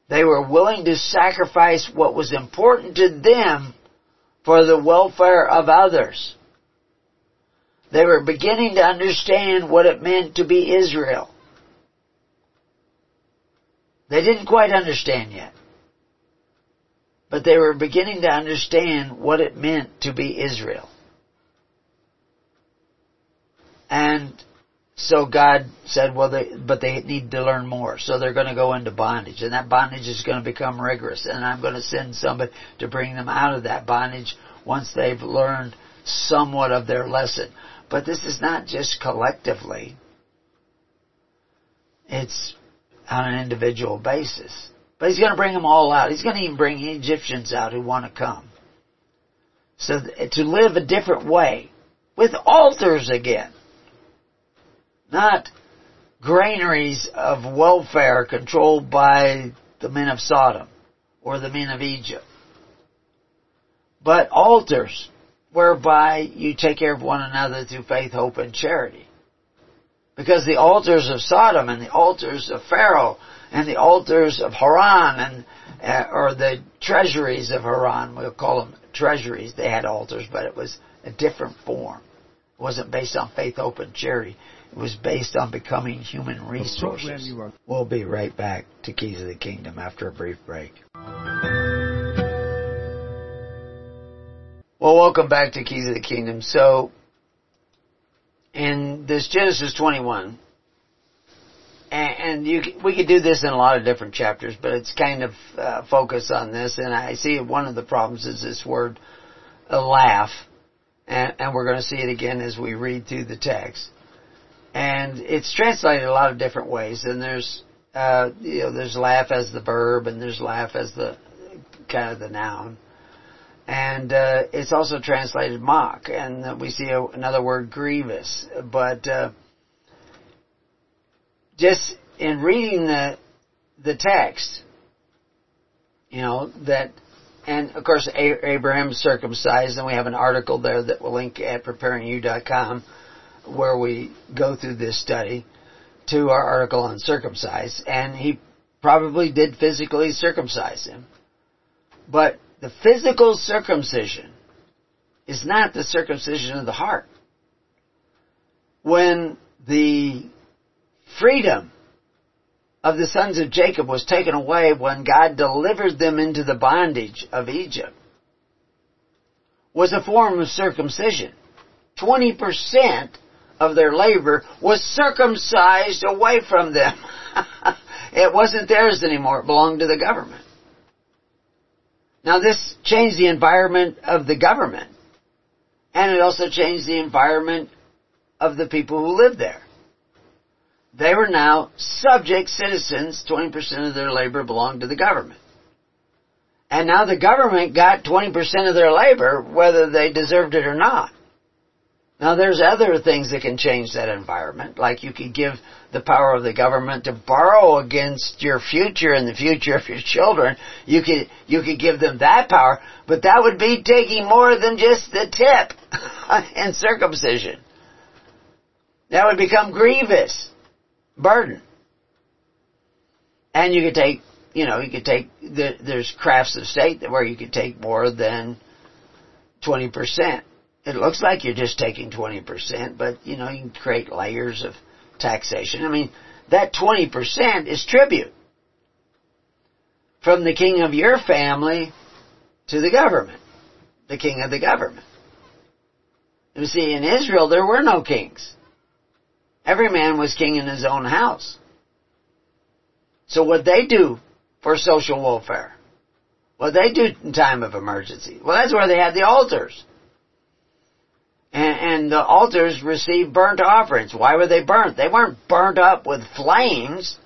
They were willing to sacrifice what was important to them for the welfare of others. They were beginning to understand what it meant to be Israel. They didn't quite understand yet. But they were beginning to understand what it meant to be Israel. And so God said, well, they need to learn more. So they're going to go into bondage. And that bondage is going to become rigorous. And I'm going to send somebody to bring them out of that bondage once they've learned somewhat of their lesson. But this is not just collectively. It's on an individual basis. But He's going to bring them all out. He's going to even bring Egyptians out who want to come. So to live a different way. With altars again. Not granaries of welfare controlled by the men of Sodom or the men of Egypt. But altars whereby you take care of one another through faith, hope, and charity. Because the altars of Sodom and the altars of Pharaoh and the altars of Haran or the treasuries of Haran, we'll call them treasuries. They had altars, but it was a different form. It wasn't based on faith, hope, and charity. It was based on becoming human resources. We'll be right back to Keys of the Kingdom after a brief break. Well, welcome back to Keys of the Kingdom. So, in this Genesis 21, and we could do this in a lot of different chapters, but it's kind of focused on this, and I see one of the problems is this word, laugh, and we're going to see it again as we read through the text. And it's translated a lot of different ways, and there's laugh as the verb, and there's laugh as the kind of the noun. And it's also translated mock, and we see another word, grievous. But just in reading the text, that, and of course Abraham's circumcised, and we have an article there that we'll link at preparingyou.com where we go through this study to our article on circumcised, and he probably did physically circumcise him. But the physical circumcision is not the circumcision of the heart. When the freedom of the sons of Jacob was taken away, when God delivered them into the bondage of Egypt, was a form of circumcision. 20% of their labor was circumcised away from them. It wasn't theirs anymore. It belonged to the government. Now this changed the environment of the government. And it also changed the environment of the people who lived there. They were now subject citizens. 20% of their labor belonged to the government. And now the government got 20% of their labor, whether they deserved it or not. Now there's other things that can change that environment, like you could give the power of the government to borrow against your future and the future of your children. You could give them that power, but that would be taking more than just the tip in circumcision. That would become grievous burden. And you could take, there's crafts of state where you could take more than 20%. It looks like you're just taking 20%, but, you can create layers of taxation. I mean, that 20% is tribute from the king of your family to the government, the king of the government. You see, in Israel, there were no kings. Every man was king in his own house. So what they do for social welfare, what they do in time of emergency, well, that's where they had the altars. And the altars received burnt offerings. Why were they burnt? They weren't burnt up with flames.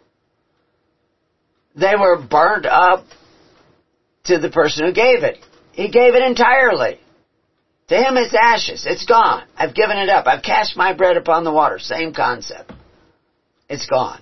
They were burnt up to the person who gave it. He gave it entirely. To him it's ashes. It's gone. I've given it up. I've cast my bread upon the water. Same concept. It's gone.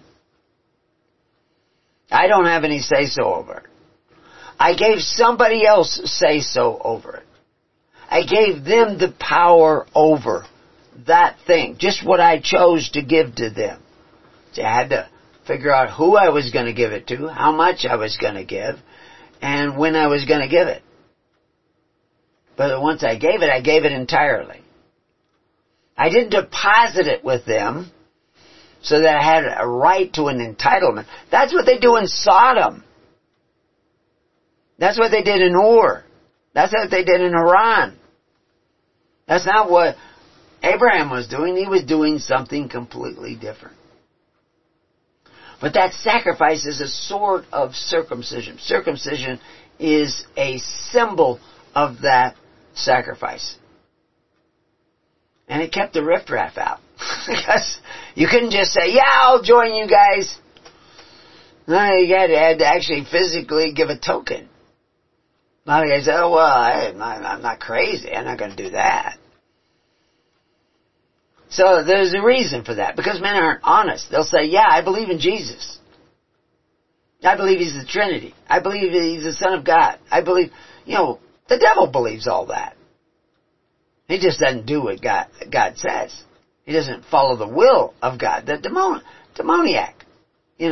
I don't have any say-so over it. I gave somebody else say-so over it. I gave them the power over that thing. Just what I chose to give to them. See, I had to figure out who I was going to give it to, how much I was going to give, and when I was going to give it. But once I gave it entirely. I didn't deposit it with them so that I had a right to an entitlement. That's what they do in Sodom. That's what they did in Ur. That's what they did in Haran. That's not what Abraham was doing. He was doing something completely different. But that sacrifice is a sort of circumcision. Circumcision is a symbol of that sacrifice. And it kept the riffraff out. Because you couldn't just say, yeah, I'll join you guys. No, you had to actually physically give a token. Now you say, oh, well, I'm not crazy. I'm not going to do that. So there's a reason for that. Because men aren't honest. They'll say, yeah, I believe in Jesus. I believe He's the Trinity. I believe He's the Son of God. I believe, the devil believes all that. He just doesn't do what God says. He doesn't follow the will of God. The demoniac, in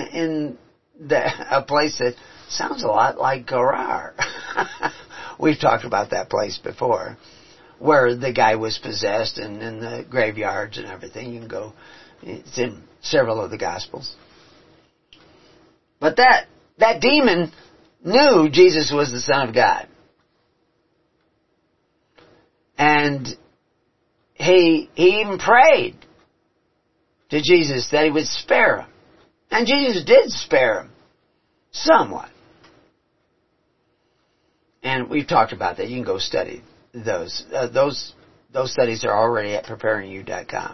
a place that sounds a lot like Gerar. We've talked about that place before, where the guy was possessed and in the graveyards and everything. You can go, it's in several of the Gospels. But that demon knew Jesus was the Son of God. And he even prayed to Jesus that He would spare him. And Jesus did spare him. Somewhat. And we've talked about that. You can go study those. Those studies are already at preparingyou.com.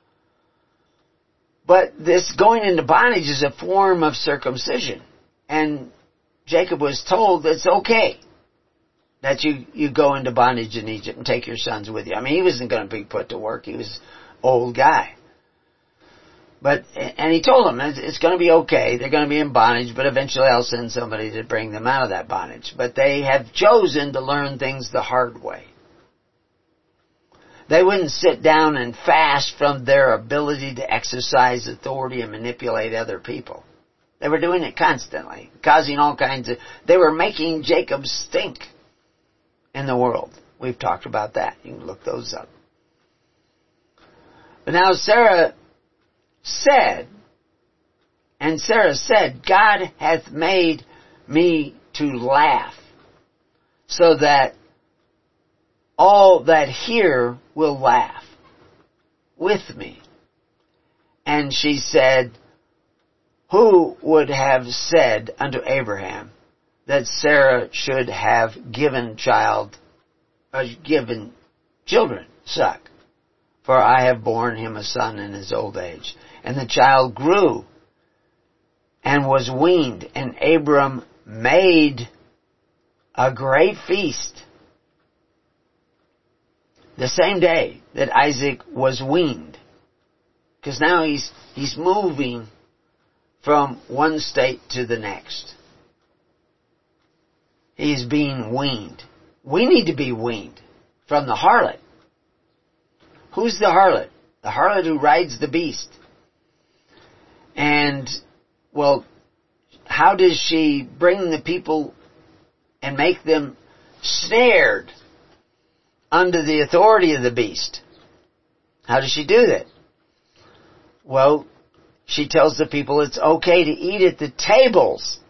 But this going into bondage is a form of circumcision. And Jacob was told it's okay that you go into bondage in Egypt and take your sons with you. I mean, he wasn't going to be put to work. He was an old guy. And he told them it's going to be okay. They're going to be in bondage, but eventually I'll send somebody to bring them out of that bondage. But they have chosen to learn things the hard way. They wouldn't sit down and fast from their ability to exercise authority and manipulate other people. They were doing it constantly, causing all kinds of... They were making Jacob stink in the world. We've talked about that. You can look those up. But now Sarah said, God hath made me to laugh, so that all that hear will laugh with me. And she said, who would have said unto Abraham that Sarah should have given children suck? For I have borne him a son in his old age. And the child grew and was weaned, and Abram made a great feast the same day that Isaac was weaned. Because now he's moving from one state to the next. He's being weaned. We need to be weaned from the harlot. Who's the harlot? The harlot who rides the beast. And, well, how does she bring the people and make them snared under the authority of the beast? How does she do that? Well, she tells the people it's okay to eat at the tables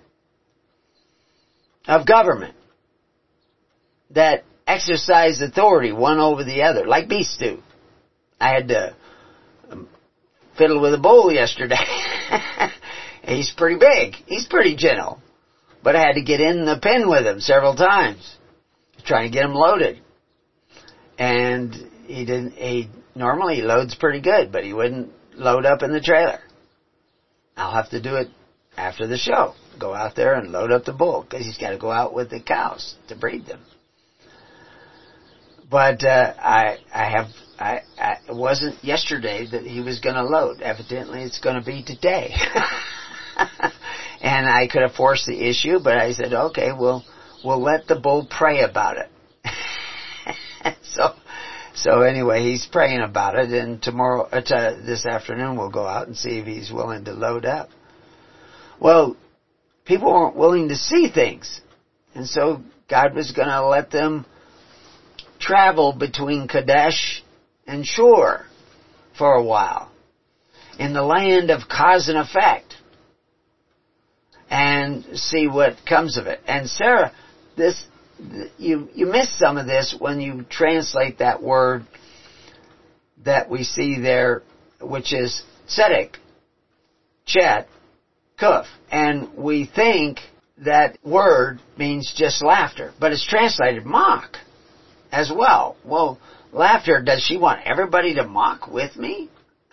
of government that exercise authority one over the other, like beasts do. I had to fiddle with a bull yesterday. He's pretty big. He's pretty gentle. But I had to get in the pen with him several times, trying to get him loaded. And he normally loads pretty good, but he wouldn't load up in the trailer. I'll have to do it after the show. Go out there and load up the bull, because he's got to go out with the cows to breed them. But it wasn't yesterday that he was going to load. Evidently, it's going to be today. And I could have forced the issue, but I said, okay, we'll let the bull pray about it. So anyway, he's praying about it, and this afternoon we'll go out and see if he's willing to load up. Well, people weren't willing to see things, and so God was going to let them travel between Kadesh and Shur for a while in the land of cause and effect and see what comes of it. And Sarah, you miss some of this when you translate that word that we see there, which is tzedek, chet, kuf. And we think that word means just laughter, but it's translated mock as well. Well, laughter, does she want everybody to mock with me?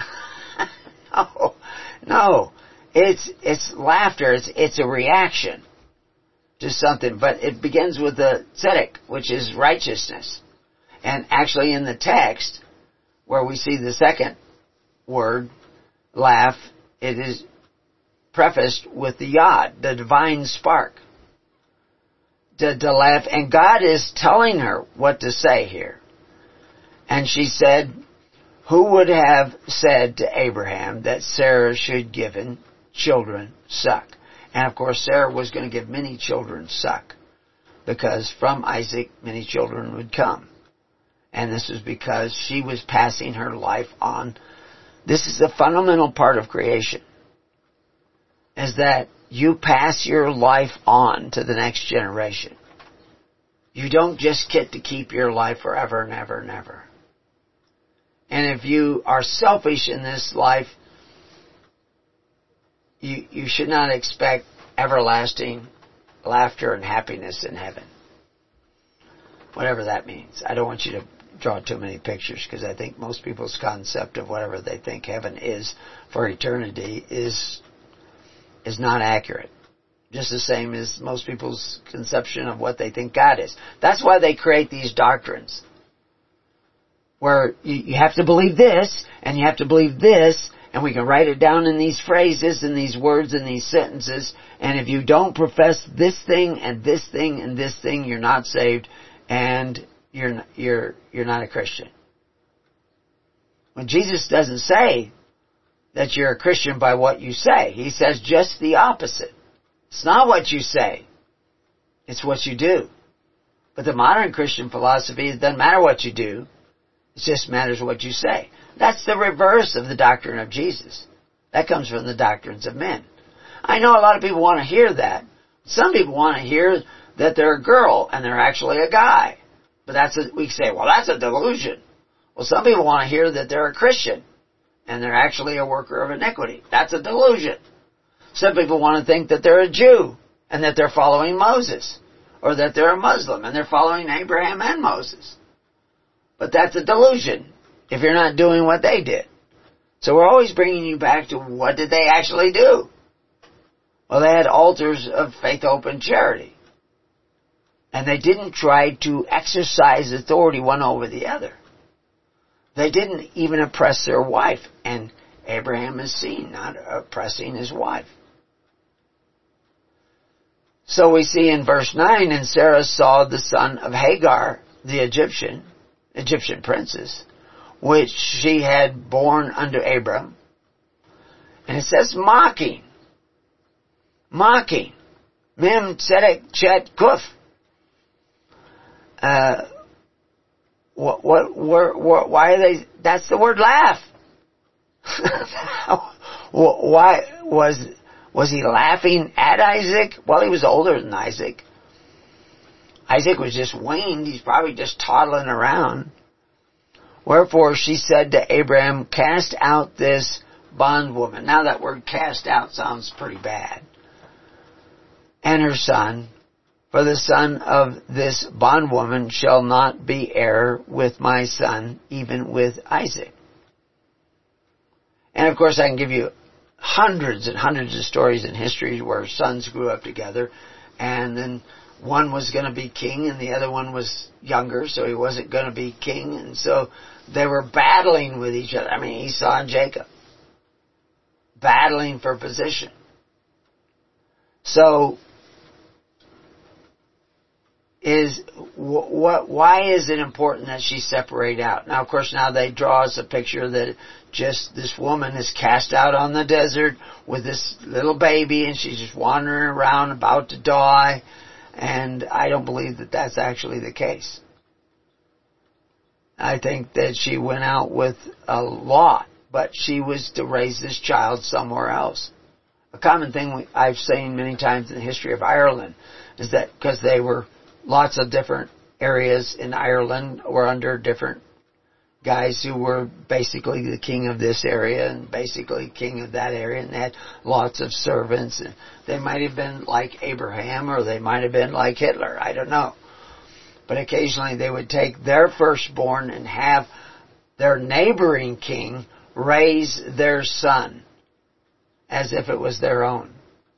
No. It's laughter. It's a reaction to something, but it begins with the tzedek, which is righteousness. And actually in the text, where we see the second word, laugh, it is prefaced with the yod, the divine spark. To laugh, and God is telling her what to say here. And she said, who would have said to Abraham that Sarah should give children suck? And of course Sarah was going to give many children suck, because from Isaac many children would come. And this was because she was passing her life on. This is the fundamental part of creation, is that you pass your life on to the next generation. You don't just get to keep your life forever and ever and ever. And if you are selfish in this life, you should not expect everlasting laughter and happiness in heaven. Whatever that means. I don't want you to draw too many pictures, because I think most people's concept of whatever they think heaven is for eternity is not accurate. Just the same as most people's conception of what they think God is. That's why they create these doctrines, where you have to believe this, and you have to believe this, and we can write it down in these phrases and these words and these sentences, and if you don't profess this thing and this thing and this thing, you're not saved, and you're not a Christian. When Jesus doesn't say that you're a Christian by what you say, He says just the opposite. It's not what you say, it's what you do. But the modern Christian philosophy, it doesn't matter what you do, it just matters what you say. That's the reverse of the doctrine of Jesus. That comes from the doctrines of men. I know a lot of people want to hear that. Some people want to hear that they're a girl and they're actually a guy. But we say, well, that's a delusion. Well, some people want to hear that they're a Christian and they're actually a worker of iniquity. That's a delusion. Some people want to think that they're a Jew and that they're following Moses, or that they're a Muslim and they're following Abraham and Moses. But that's a delusion if you're not doing what they did. So we're always bringing you back to, what did they actually do? Well, they had altars of faith, hope, and charity. And they didn't try to exercise authority one over the other. They didn't even oppress their wife. And Abraham is seen not oppressing his wife. So we see in verse 9, and Sarah saw the son of Hagar, the Egyptian princess, which she had borne unto Abram. And it says mocking. Mocking. Mem, tzedek, chet, kuf. Why are they, that's the word laugh. Why was he laughing at Isaac? Well, he was older than Isaac. Isaac was just weaned. He's probably just toddling around. Wherefore she said to Abraham, cast out this bondwoman. Now that word cast out sounds pretty bad. And her son, for the son of this bondwoman shall not be heir with my son, even with Isaac. And of course I can give you hundreds and hundreds of stories in history where sons grew up together, and then one was going to be king and the other one was younger, so he wasn't going to be king, and so they were battling with each other. I mean, Esau and Jacob, battling for position. So is why is it important that she separate out? Now, of course, now they draw us a picture that just this woman is cast out on the desert with this little baby, and she's just wandering around about to die. And I don't believe that that's actually the case. I think that she went out with a lot, but she was to raise this child somewhere else. A common thing I've seen many times in the history of Ireland is that because they were lots of different areas in Ireland were under different guys who were basically the king of this area and basically king of that area, and they had lots of servants. And they might have been like Abraham, or they might have been like Hitler. I don't know. But occasionally they would take their firstborn and have their neighboring king raise their son as if it was their own.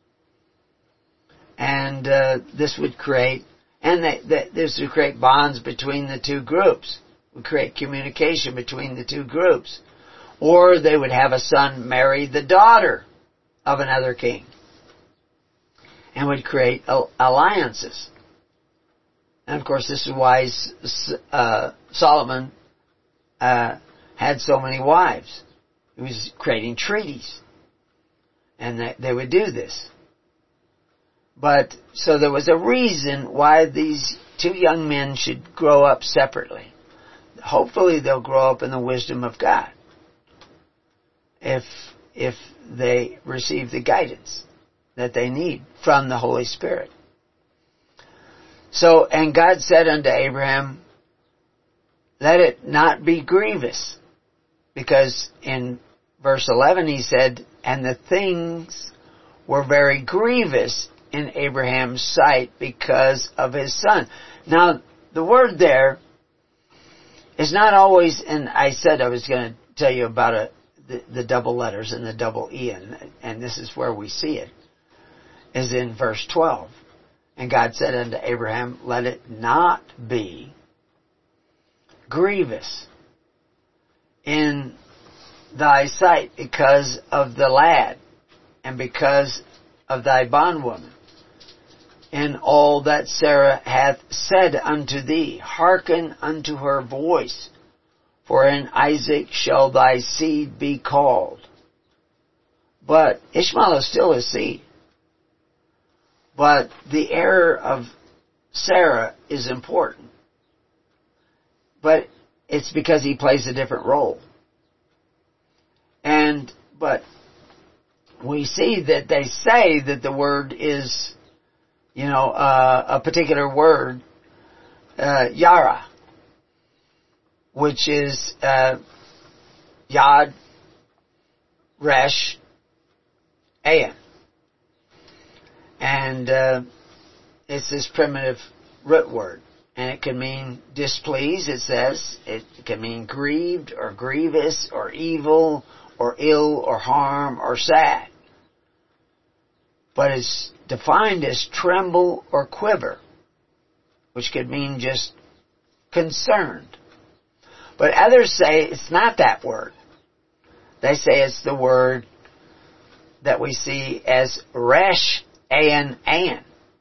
And this would create, this would create bonds between the two groups. Would create communication between the two groups. Or they would have a son marry the daughter of another king. And would create alliances. And of course this is why Solomon had so many wives. He was creating treaties. And they would do this. But, so there was a reason why these two young men should grow up separately. Hopefully they'll grow up in the wisdom of God. If they receive the guidance that they need from the Holy Spirit. So, and God said unto Abraham, let it not be grievous. Because in verse 11 he said, and the things were very grievous in Abraham's sight because of his son. Now, the word there is not always, and I said I was going to tell you about the double letters and the double E, and this is where we see it, is in verse 12. And God said unto Abraham, let it not be grievous in thy sight because of the lad and because of thy bondwoman. In all that Sarah hath said unto thee, hearken unto her voice, for in Isaac shall thy seed be called. But Ishmael is still his seed. But the error of Sarah is important. But it's because he plays a different role. But we see that they say that the word is, a particular word, Yara, which is Yad, Resh, Ayan. And it's this primitive root word. And it can mean displeased, it says. It can mean grieved or grievous or evil or ill or harm or sad. But it's defined as tremble or quiver, which could mean just concerned. But others say it's not that word. They say it's the word that we see as resh, an. And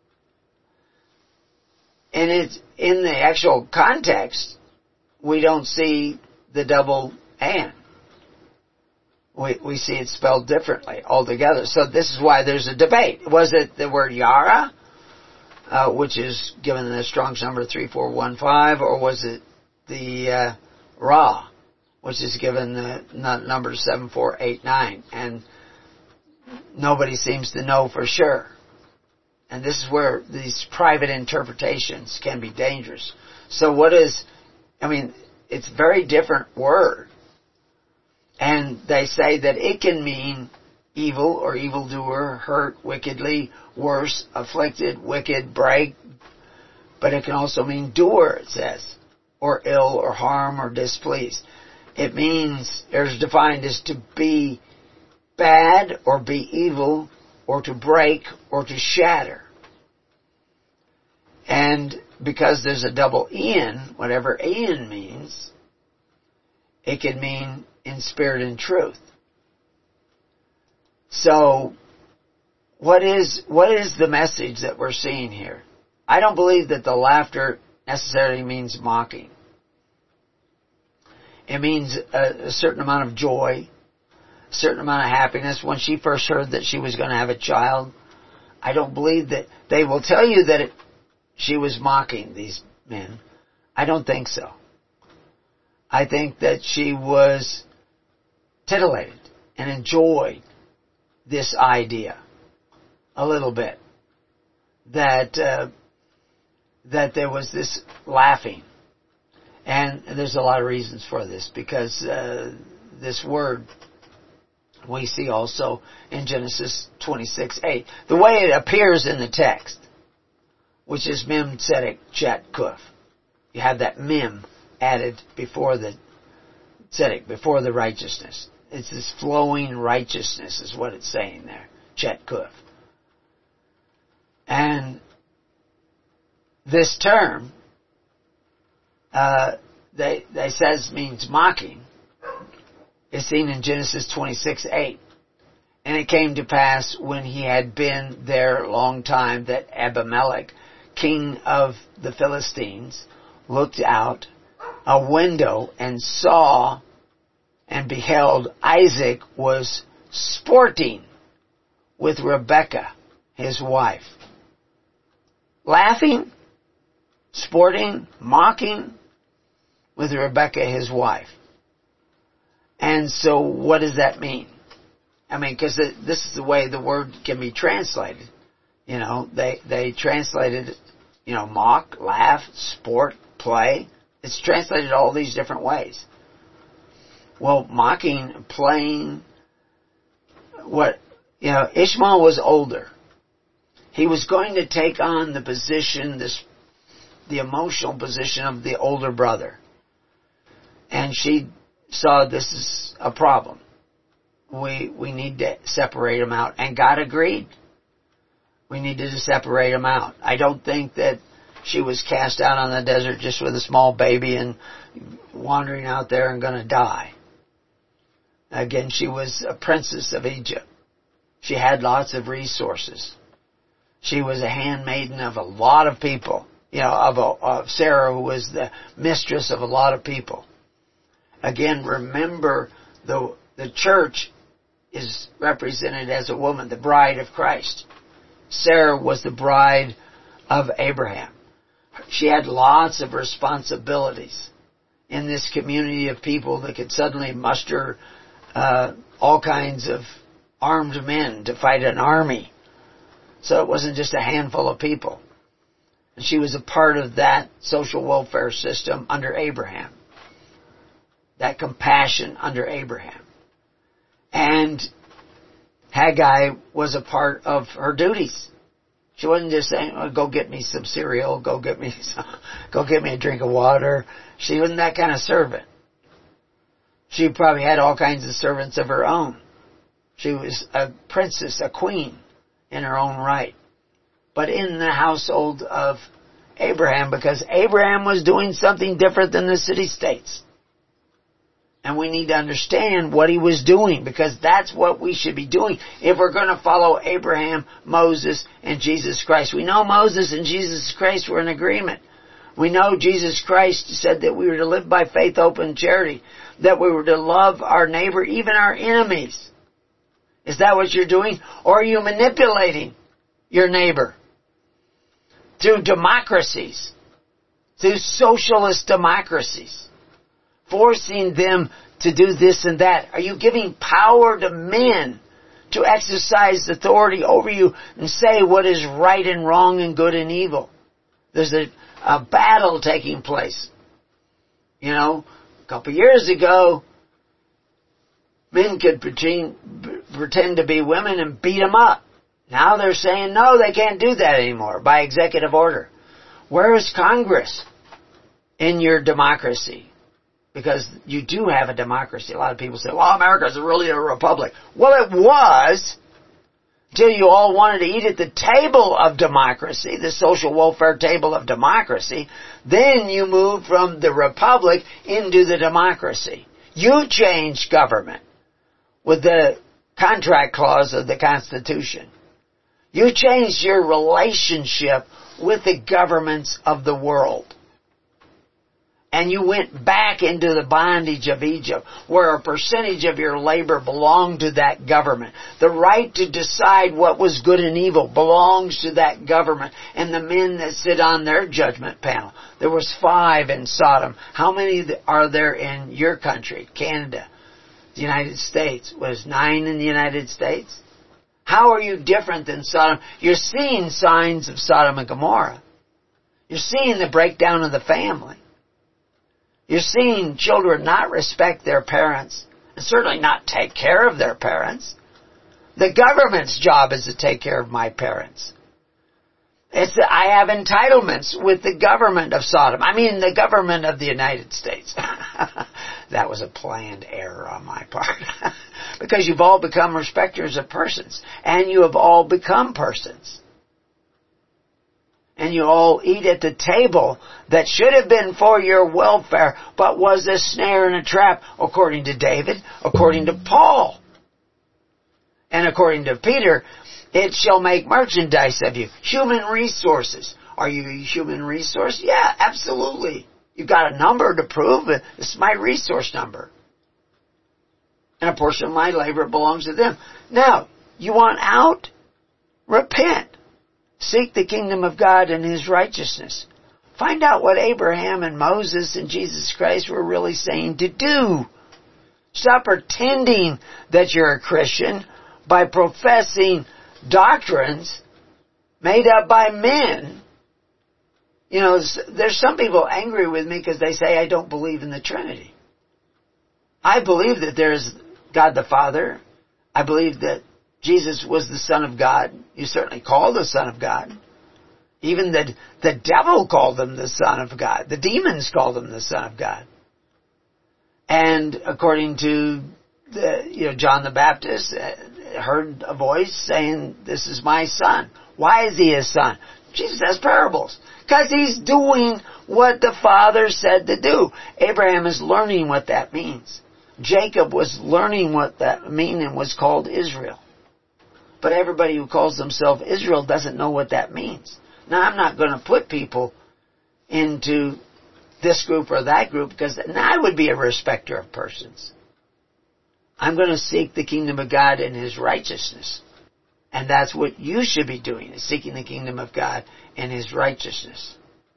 it's in the actual context, we don't see the double an. We see it spelled differently altogether. So this is why there's a debate. Was it the word Yara, which is given in the Strong's number 3415, or was it the Ra, which is given the number 7489? And nobody seems to know for sure. And this is where these private interpretations can be dangerous. So it's a very different word. And they say that it can mean evil or evildoer, hurt wickedly, worse, afflicted, wicked, break. But it can also mean doer, it says, or ill or harm or displeased. It means, it's defined as to be bad or be evil or to break or to shatter. And because there's a double in, whatever in means, it can mean in spirit and truth. So, what is the message that we're seeing here? I don't believe that the laughter necessarily means mocking. It means a certain amount of joy, a certain amount of happiness. When she first heard that she was going to have a child, I don't believe that they will tell you that she was mocking these men. I don't think so. I think that she was titillated and enjoyed this idea a little bit. That there was this laughing. And there's a lot of reasons for this, because this word we see also in Genesis 26:8. The way it appears in the text, which is mem tzedek chet kuf. You have that mem added before the tzedek, before the righteousness. It's this flowing righteousness is what it's saying there. Chet kuf. And this term, they says means mocking, is seen in Genesis 26:8. And it came to pass when he had been there a long time that Abimelech, king of the Philistines, looked out a window and saw and beheld Isaac was sporting with Rebekah, his wife. Laughing, sporting, mocking with Rebekah, his wife. And so what does that mean? I mean, because this is the way the word can be translated. You know, they translated, mock, laugh, sport, play. It's translated all these different ways. Well, mocking, playing, Ishmael was older. He was going to take on the position, the emotional position of the older brother. And she saw this is a problem. We need to separate them out. And God agreed. We needed to separate them out. I don't think that she was cast out on the desert just with a small baby and wandering out there and going to die. Again, she was a princess of Egypt. She had lots of resources. She was a handmaiden of a lot of people. Of Sarah, who was the mistress of a lot of people. Again, remember, the church is represented as a woman, the bride of Christ. Sarah was the bride of Abraham. She had lots of responsibilities in this community of people that could suddenly muster all kinds of armed men to fight an army. So it wasn't just a handful of people. And she was a part of that social welfare system under Abraham. That compassion under Abraham. And Haggai was a part of her duties. She wasn't just saying, go get me some cereal, go get me a drink of water. She wasn't that kind of servant. She probably had all kinds of servants of her own. She was a princess, a queen in her own right. But in the household of Abraham, because Abraham was doing something different than the city-states. And we need to understand what he was doing, because that's what we should be doing if we're going to follow Abraham, Moses, and Jesus Christ. We know Moses and Jesus Christ were in agreement. We know Jesus Christ said that we were to live by faith, hope, and charity, that we were to love our neighbor, even our enemies. Is that what you're doing? Or are you manipulating your neighbor through democracies, through socialist democracies, forcing them to do this and that? Are you giving power to men to exercise authority over you and say what is right and wrong and good and evil? There's a battle taking place. A couple of years ago, men could pretend to be women and beat them up. Now they're saying, no, they can't do that anymore by executive order. Where is Congress in your democracy? Because you do have a democracy. A lot of people say, well, America's really a republic. Well, it was, till you all wanted to eat at the table of democracy, the social welfare table of democracy. Then you moved from the republic into the democracy. You changed government with the contract clause of the Constitution. You changed your relationship with the governments of the world. And you went back into the bondage of Egypt, where a percentage of your labor belonged to that government. The right to decide what was good and evil belongs to that government and the men that sit on their judgment panel. There was 5 in Sodom. How many are there in your country, Canada, the United States? Was 9 in the United States? How are you different than Sodom? You're seeing signs of Sodom and Gomorrah. You're seeing the breakdown of the family. You're seeing children not respect their parents, and certainly not take care of their parents. The government's job is to take care of my parents. I have entitlements with the government of Sodom. I mean, the government of the United States. That was a planned error on my part. Because you've all become respecters of persons, and you have all become persons. And you all eat at the table that should have been for your welfare, but was a snare and a trap, according to David, according to Paul. And according to Peter, it shall make merchandise of you. Human resources. Are you a human resource? Yeah, absolutely. You've got a number to prove it. This is my resource number. And a portion of my labor belongs to them. Now, you want out? Repent. Seek the kingdom of God and His righteousness. Find out what Abraham and Moses and Jesus Christ were really saying to do. Stop pretending that you're a Christian by professing doctrines made up by men. You know, there's some people angry with me because they say I don't believe in the Trinity. I believe that there's God the Father. I believe that Jesus was the Son of God. You certainly call the Son of God. Even the devil called him the Son of God. The demons called him the Son of God. And according to John the Baptist, heard a voice saying, "This is my son." Why is he his son? Jesus has parables. Because he's doing what the Father said to do. Abraham is learning what that means. Jacob was learning what that means and was called Israel. But everybody who calls themselves Israel doesn't know what that means. Now, I'm not going to put people into this group or that group because then I would be a respecter of persons. I'm going to seek the kingdom of God and His righteousness. And that's what you should be doing, is seeking the kingdom of God and His righteousness.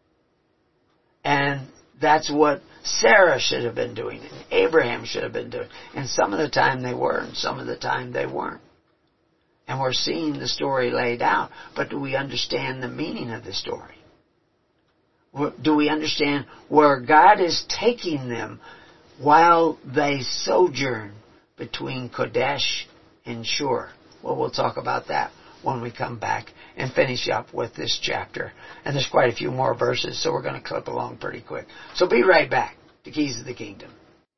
And that's what Sarah should have been doing, and Abraham should have been doing. And some of the time they were, and some of the time they weren't. And we're seeing the story laid out. But do we understand the meaning of the story? Do we understand where God is taking them while they sojourn between Kadesh and Shur? Well, we'll talk about that when we come back and finish up with this chapter. And there's quite a few more verses, so we're going to clip along pretty quick. So be right back to Keys of the Kingdom.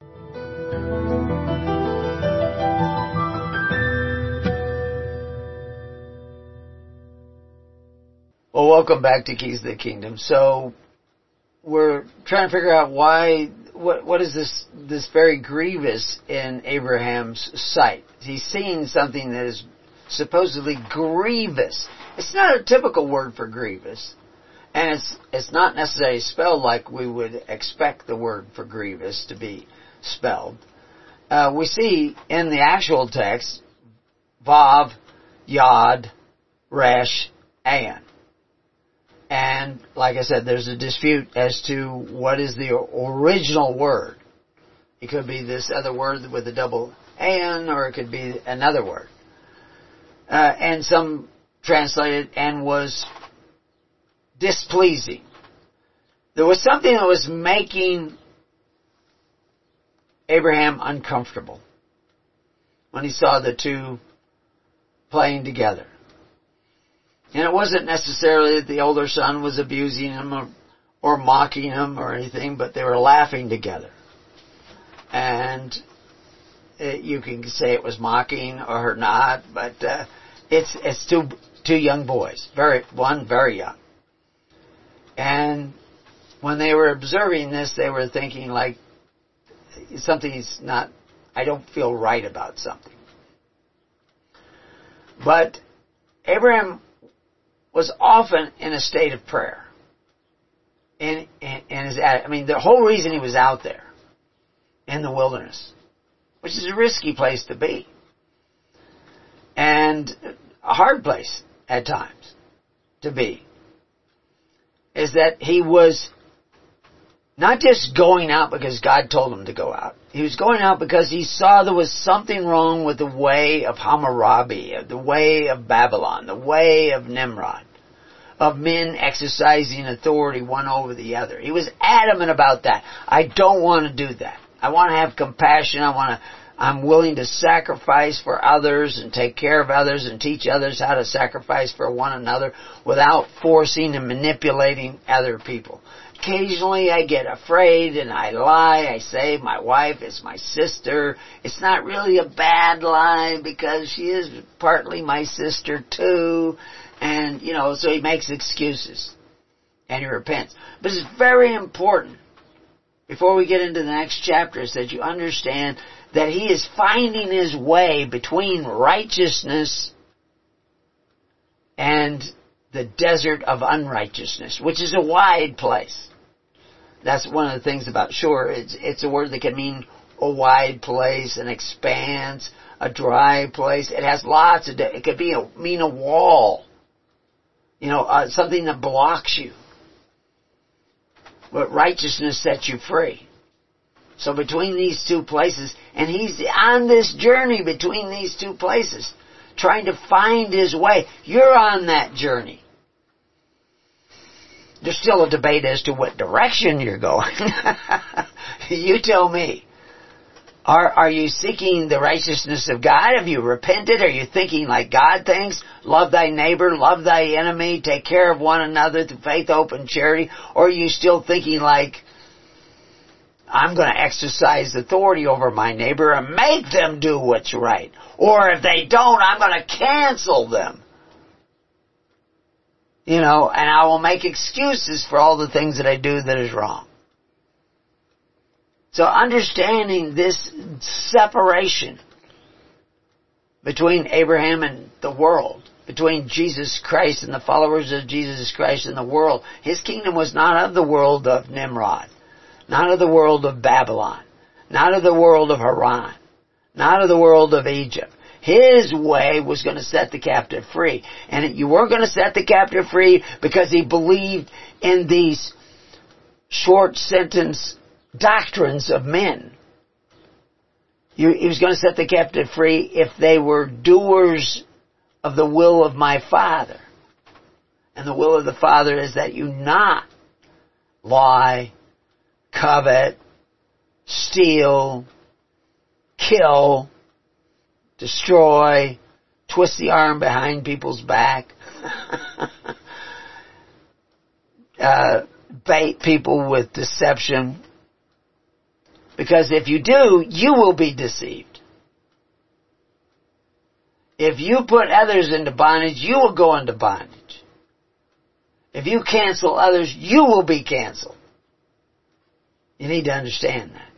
Well, welcome back to Keys of the Kingdom. So we're trying to figure out what is this very grievous in Abraham's sight. He's seeing something that is supposedly grievous. It's not a typical word for grievous. And it's not necessarily spelled like we would expect the word for grievous to be spelled. We see in the actual text, Vav, Yod, Resh, Ayin. And, like I said, there's a dispute as to what is the original word. It could be this other word with a double an, or it could be another word. And some translated, and was displeasing. There was something that was making Abraham uncomfortable when he saw the two playing together. And it wasn't necessarily that the older son was abusing him or mocking him or anything, but they were laughing together. And you can say it was mocking or not, but it's two young boys, one very young. And when they were observing this, they were thinking like, I don't feel right about something. But Abraham was often in a state of prayer. The whole reason he was out there in the wilderness, which is a risky place to be, and a hard place at times to be, is that he was not just going out because God told him to go out. He was going out because he saw there was something wrong with the way of Hammurabi, the way of Babylon, the way of Nimrod, of men exercising authority one over the other. He was adamant about that. I don't want to do that. I want to have compassion. I'm willing to sacrifice for others and take care of others and teach others how to sacrifice for one another without forcing and manipulating other people. Occasionally I get afraid and I lie. I say my wife is my sister. It's not really a bad lie because she is partly my sister too. And, so he makes excuses and he repents. But it's very important, before we get into the next chapter, is that you understand that he is finding his way between righteousness and the desert of unrighteousness, which is a wide place. That's one of the things about shore. It's a word that can mean a wide place, an expanse, a dry place. It has lots of, it could mean a wall. Something that blocks you. But righteousness sets you free. So between these two places, and he's on this journey between these two places, trying to find his way. You're on that journey. There's still a debate as to what direction you're going. You tell me. Are you seeking the righteousness of God? Have you repented? Are you thinking like God thinks? Love thy neighbor, love thy enemy, take care of one another through faith, hope, and charity? Or are you still thinking like, I'm going to exercise authority over my neighbor and make them do what's right? Or if they don't, I'm going to cancel them. And I will make excuses for all the things that I do that is wrong. So understanding this separation between Abraham and the world, between Jesus Christ and the followers of Jesus Christ and the world. His kingdom was not of the world of Nimrod, not of the world of Babylon, not of the world of Haran, not of the world of Egypt. His way was going to set the captive free. And you weren't going to set the captive free because he believed in these short sentence doctrines of men. He was going to set the captive free if they were doers of the will of my Father. And the will of the Father is that you not lie, covet, steal, kill, destroy, twist the arm behind people's back, bait people with deception. Because if you do, you will be deceived. If you put others into bondage, you will go into bondage. If you cancel others, you will be canceled. You need to understand that.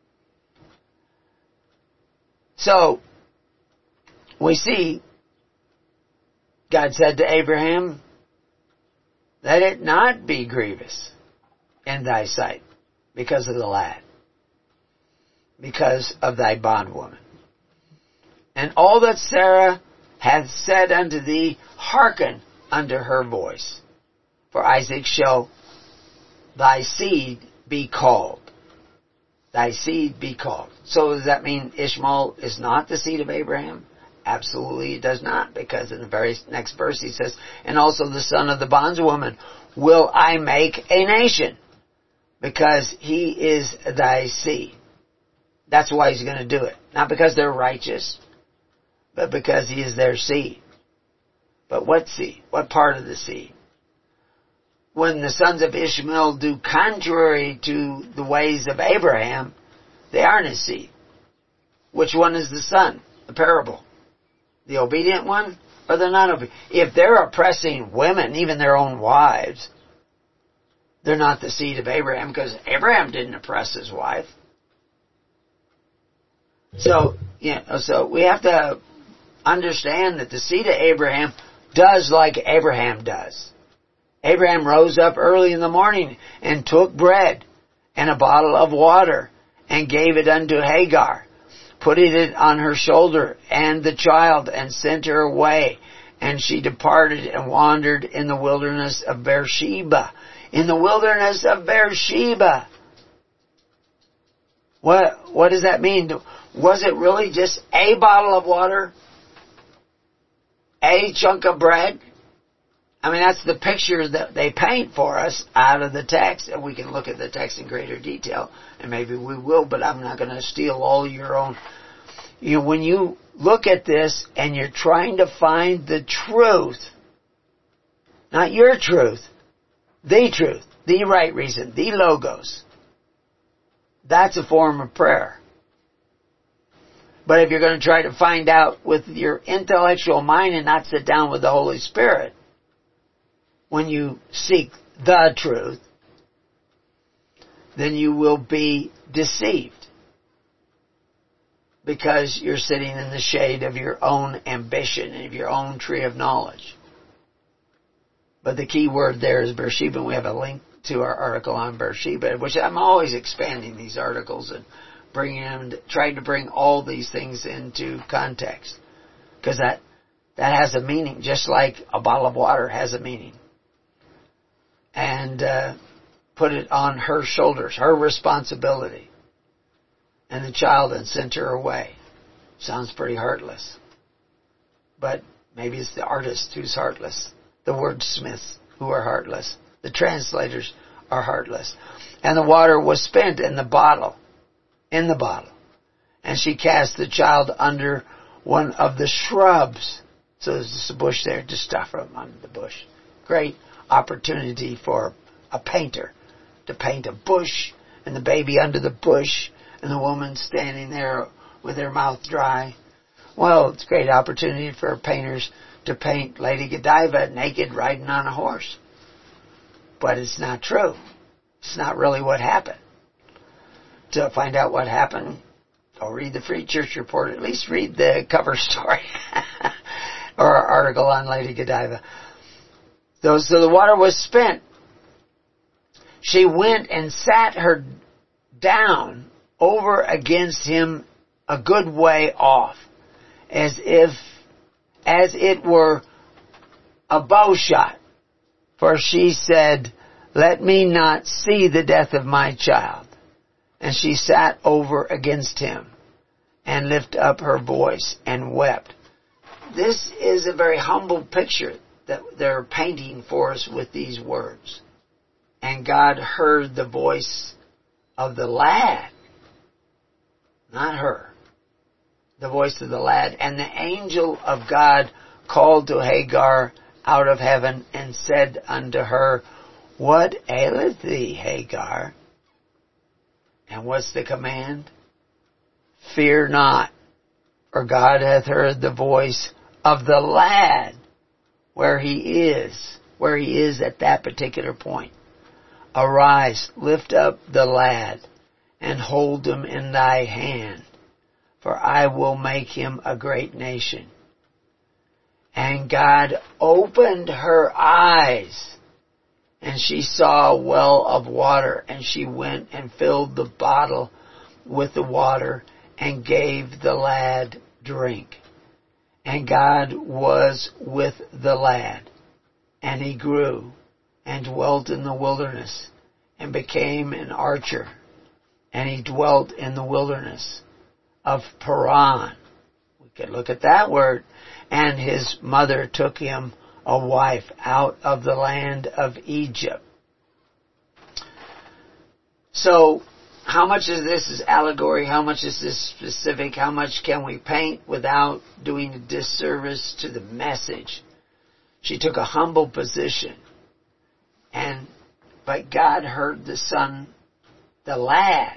So, we see God said to Abraham, let it not be grievous in thy sight because of the lad, because of thy bondwoman. And all that Sarah hath said unto thee, hearken unto her voice. For Isaac shall thy seed be called. Thy seed be called. So does that mean Ishmael is not the seed of Abraham? Absolutely it does not, because in the very next verse he says, and also the son of the bondwoman will I make a nation, because he is thy seed. That's why he's going to do it. Not because they're righteous, but because he is their seed. But what seed? What part of the seed? When the sons of Ishmael do contrary to the ways of Abraham, they aren't his seed. Which one is the son? The parable. The obedient one or the non-obedient? If they're oppressing women, even their own wives, they're not the seed of Abraham, because Abraham didn't oppress his wife. So we have to understand that the seed of Abraham does like Abraham does. Abraham rose up early in the morning and took bread and a bottle of water and gave it unto Hagar, putting it on her shoulder and the child, and sent her away. And she departed and wandered in the wilderness of Beersheba. In the wilderness of Beersheba. What does that mean? Was it really just a bottle of water? A chunk of bread? I mean, that's the picture that they paint for us out of the text. And we can look at the text in greater detail. And maybe we will, but I'm not going to steal all your own. You know, when you look at this and you're trying to find the truth, not your truth, the right reason, the logos, that's a form of prayer. But if you're going to try to find out with your intellectual mind and not sit down with the Holy Spirit, when you seek the truth, then you will be deceived. Because you're sitting in the shade of your own ambition and of your own tree of knowledge. But the key word there is Beersheba, and we have a link to our article on Beersheba, which I'm always expanding these articles and trying to bring all these things into context. Because that has a meaning, just like a bottle of water has a meaning. And put it on her shoulders, her responsibility. And the child, and sent her away. Sounds pretty heartless. But maybe it's the artist who's heartless. The wordsmiths who are heartless. The translators are heartless. And the water was spent in the bottle. And she cast the child under one of the shrubs. So there's just a bush there, just stuff her under the bush. Great opportunity for a painter to paint a bush and the baby under the bush. And the woman standing there with her mouth dry. Well, it's a great opportunity for painters to paint Lady Godiva naked riding on a horse. But it's not true. It's not really what happened. To find out what happened, go read the Free Church Report. At least read the cover story. Or our article on Lady Godiva. So the water was spent. She went and sat her down over against him a good way off, as it were a bow shot. For she said, let me not see the death of my child. And she sat over against him, and lifted up her voice, and wept. This is a very humble picture that they're painting for us with these words. And God heard the voice of the lad. Not her. The voice of the lad. And the angel of God called to Hagar out of heaven and said unto her, what aileth thee, Hagar? And what's the command? Fear not, for God hath heard the voice of the lad where he is at that particular point. Arise, lift up the lad, and hold him in thy hand, for I will make him a great nation. And God opened her eyes, and she saw a well of water, and she went and filled the bottle with the water, and gave the lad drink. And God was with the lad, and he grew, and dwelt in the wilderness, and became an archer. And he dwelt in the wilderness of Paran. We could look at that word. And his mother took him a wife out of the land of Egypt. So, how much of this is allegory? How much is this specific? How much can we paint without doing a disservice to the message? She took a humble position. But God heard the son, the lad,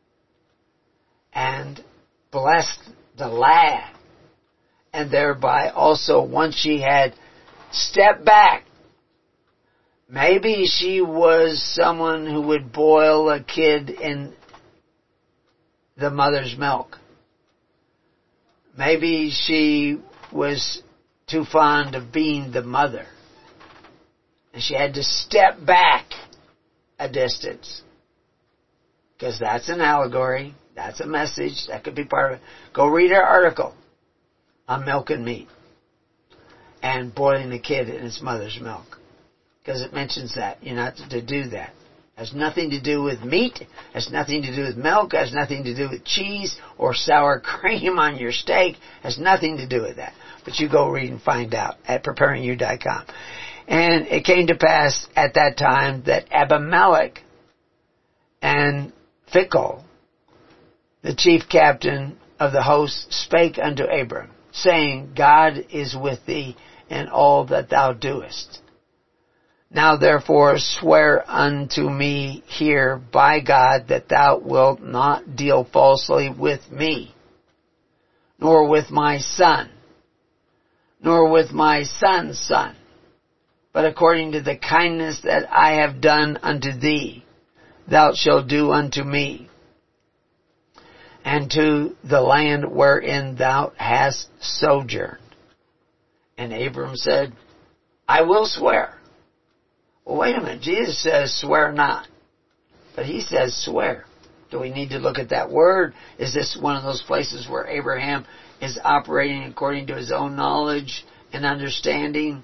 and blessed the lad. And thereby also, once she had stepped back, maybe she was someone who would boil a kid in the mother's milk. Maybe she was too fond of being the mother. And she had to step back a distance. Because that's an allegory. That's a message. That could be part of it. Go read our article on milk and meat. And boiling the kid in its mother's milk. Because it mentions that. You're not to do that. It has nothing to do with meat. It has nothing to do with milk. It has nothing to do with cheese or sour cream on your steak. It has nothing to do with that. But you go read and find out at preparingyou.com. And it came to pass at that time that Abimelech and Phicol, the chief captain of the host, spake unto Abram, saying, God is with thee in all that thou doest. Now therefore swear unto me here by God that thou wilt not deal falsely with me, nor with my son, nor with my son's son, but according to the kindness that I have done unto thee, thou shalt do unto me, and to the land wherein thou hast sojourned. And Abram said, I will swear. Well, wait a minute. Jesus says, swear not. But he says, swear. Do we need to look at that word? Is this one of those places where Abraham is operating according to his own knowledge and understanding?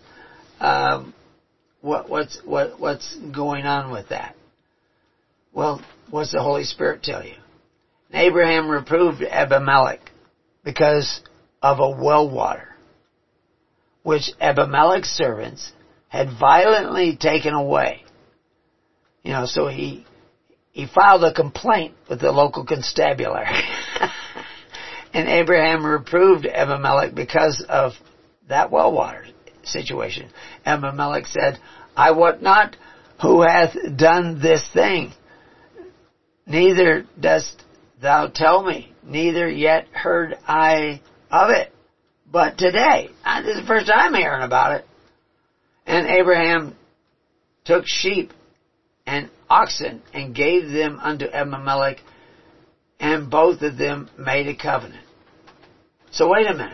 What's going on with that? Well, what's the Holy Spirit tell you? And Abraham reproved Abimelech because of a well water, which Abimelech's servants had violently taken away. So he filed a complaint with the local constabulary. And Abraham reproved Abimelech because of that well water situation. Abimelech said, I wot not who hath done this thing, neither dost thou tell me, neither yet heard I of it. But today, this is the first time I'm hearing about it. And Abraham took sheep and oxen and gave them unto Abimelech, and both of them made a covenant. So wait a minute.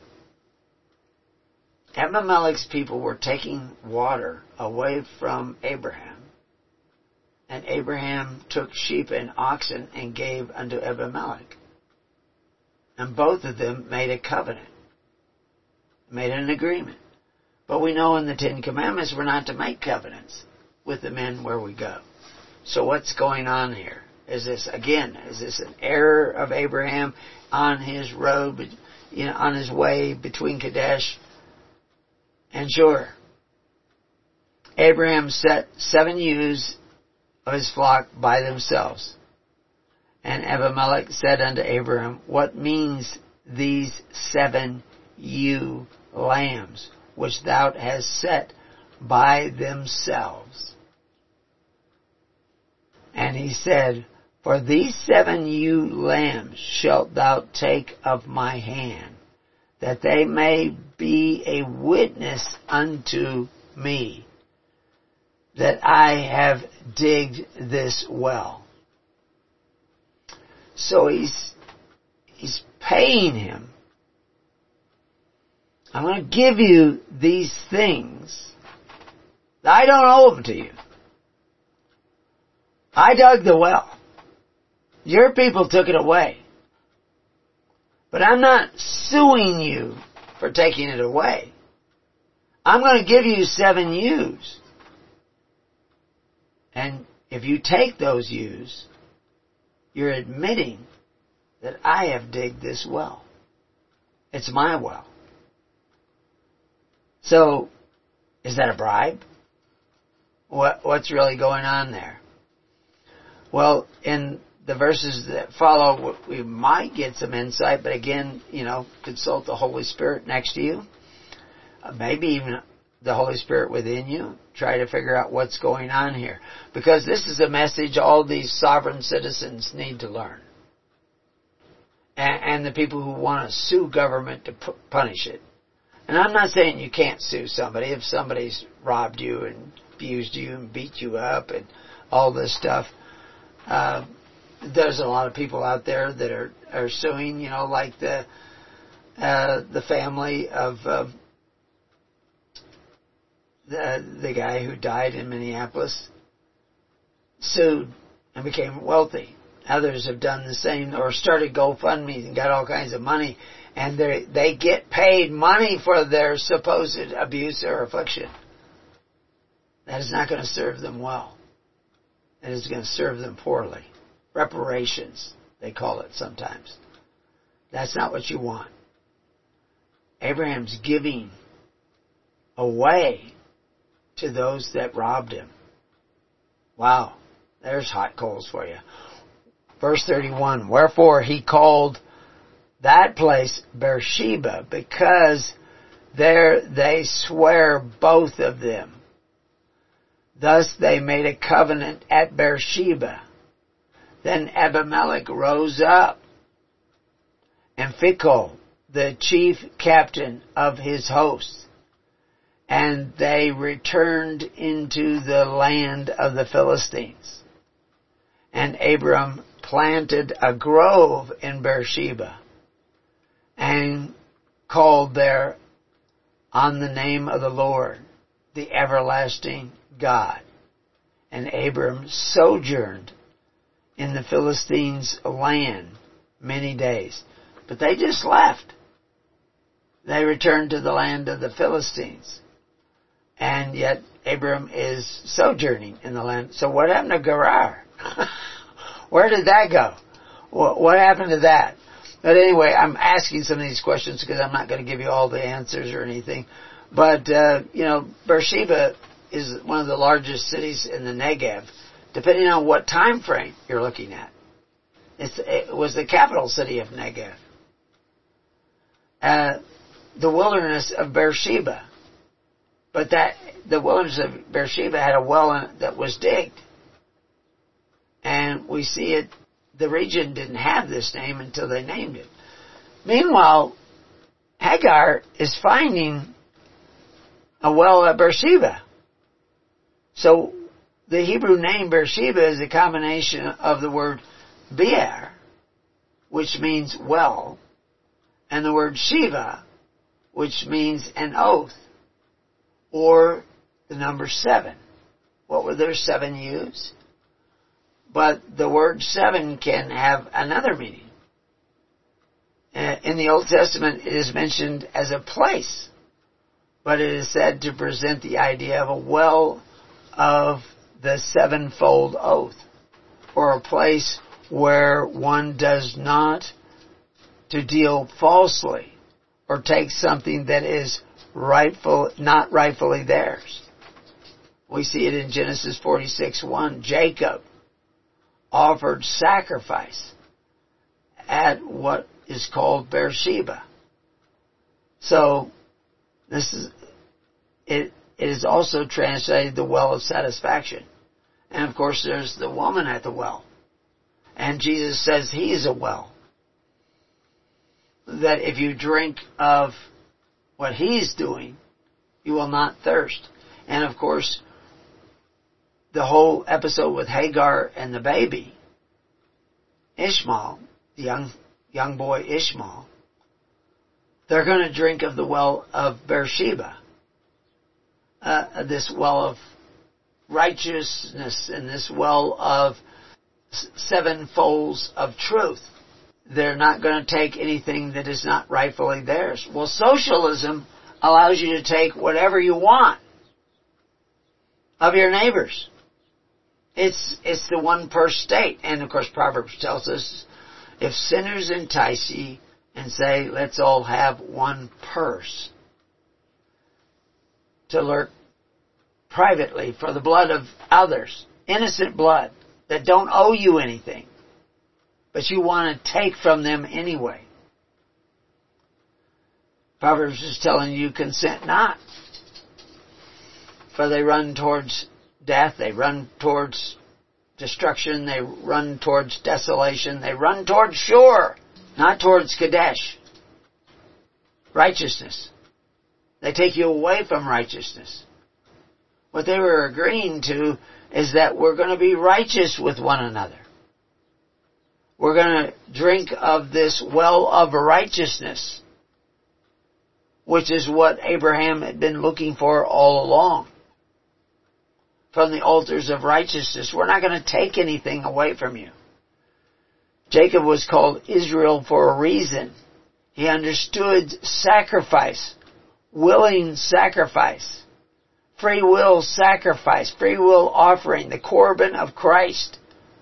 Abimelech's people were taking water away from Abraham. And Abraham took sheep and oxen and gave unto Abimelech. And both of them made a covenant. Made an agreement. But we know in the Ten Commandments we're not to make covenants with the men where we go. So what's going on here? Is this an error of Abraham on his road, on his way between Kadesh and Shur? Abraham set 7 ewes of his flock by themselves. And Abimelech said unto Abraham, what means these 7 ewe lambs which thou hast set by themselves? And he said, for these 7 ewe lambs shalt thou take of my hand, that they may be a witness unto me, that I have digged this well. So he's paying him. I'm going to give you these things. I don't owe them to you. I dug the well. Your people took it away. But I'm not suing you for taking it away. I'm going to give you 7 ewes. And if you take those ewes, you're admitting that I have digged this well. It's my well. So, is that a bribe? What's really going on there? Well, in the verses that follow, we might get some insight, but again, consult the Holy Spirit next to you. Maybe even the Holy Spirit within you. Try to figure out what's going on here. Because this is a message all these sovereign citizens need to learn. And the people who want to sue government to punish it. And I'm not saying you can't sue somebody if somebody's robbed you and abused you and beat you up and all this stuff. There's a lot of people out there that are suing, like the family of the guy who died in Minneapolis, sued and became wealthy. Others have done the same or started GoFundMe and got all kinds of money, and they get paid money for their supposed abuse or affliction. That is not going to serve them well. It is going to serve them poorly. Reparations, they call it sometimes. That's not what you want. Abraham's giving away to those that robbed him. Wow, there's hot coals for you. Verse 31, wherefore he called that place Beersheba, because there they swear both of them. Thus they made a covenant at Beersheba. Then Abimelech rose up, and Phicol, the chief captain of his host, and they returned into the land of the Philistines. And Abram planted a grove in Beersheba, and called there on the name of the Lord, the everlasting God. And Abram sojourned in the Philistines' land many days. But they just left. They returned to the land of the Philistines. And yet Abram is sojourning in the land. So what happened to Gerar? Where did that go? What happened to that? But anyway, I'm asking some of these questions because I'm not going to give you all the answers or anything. But, Beersheba is one of the largest cities in the Negev, depending on what time frame you're looking at. It was the capital city of Negev. The wilderness of Beersheba. But the wilderness of Beersheba had a well that was digged. And we see it, the region didn't have this name until they named it. Meanwhile, Hagar is finding a well at Beersheba. So the Hebrew name Beersheba is a combination of the word Beer, which means well, and the word Shiva, which means an oath, or the number 7. What were there 7 used? But the word 7 can have another meaning. In the Old Testament, it is mentioned as a place, but it is said to present the idea of a well of the 7-fold oath, or a place where one does not to deal falsely or take something that is not rightfully theirs. We see it in Genesis 46:1. Jacob offered sacrifice at what is called Beersheba. So it is also translated the well of satisfaction. And of course there's the woman at the well. And Jesus says he is a well. That if you drink of what he's doing, you will not thirst. And of course, the whole episode with Hagar and the baby, Ishmael, the young boy Ishmael, they're going to drink of the well of Beersheba. This well of righteousness and this well of 7 folds of truth. They're not going to take anything that is not rightfully theirs. Well, socialism allows you to take whatever you want of your neighbors. It's the one purse state. And of course Proverbs tells us, if sinners entice ye and say, let's all have one purse, to lurk privately for the blood of others, innocent blood, that don't owe you anything, but you want to take from them anyway. Proverbs is telling you, consent not. For they run towards death, they run towards destruction, they run towards desolation, they run towards Shur, not towards Kadesh. Righteousness. They take you away from righteousness. What they were agreeing to is that we're going to be righteous with one another. We're going to drink of this well of righteousness, which is what Abraham had been looking for all along. from the altars of righteousness. We're not going to take anything away from you. Jacob was called Israel for a reason. He understood sacrifice, willing sacrifice, free will sacrifice, free will offering, the Corban of Christ.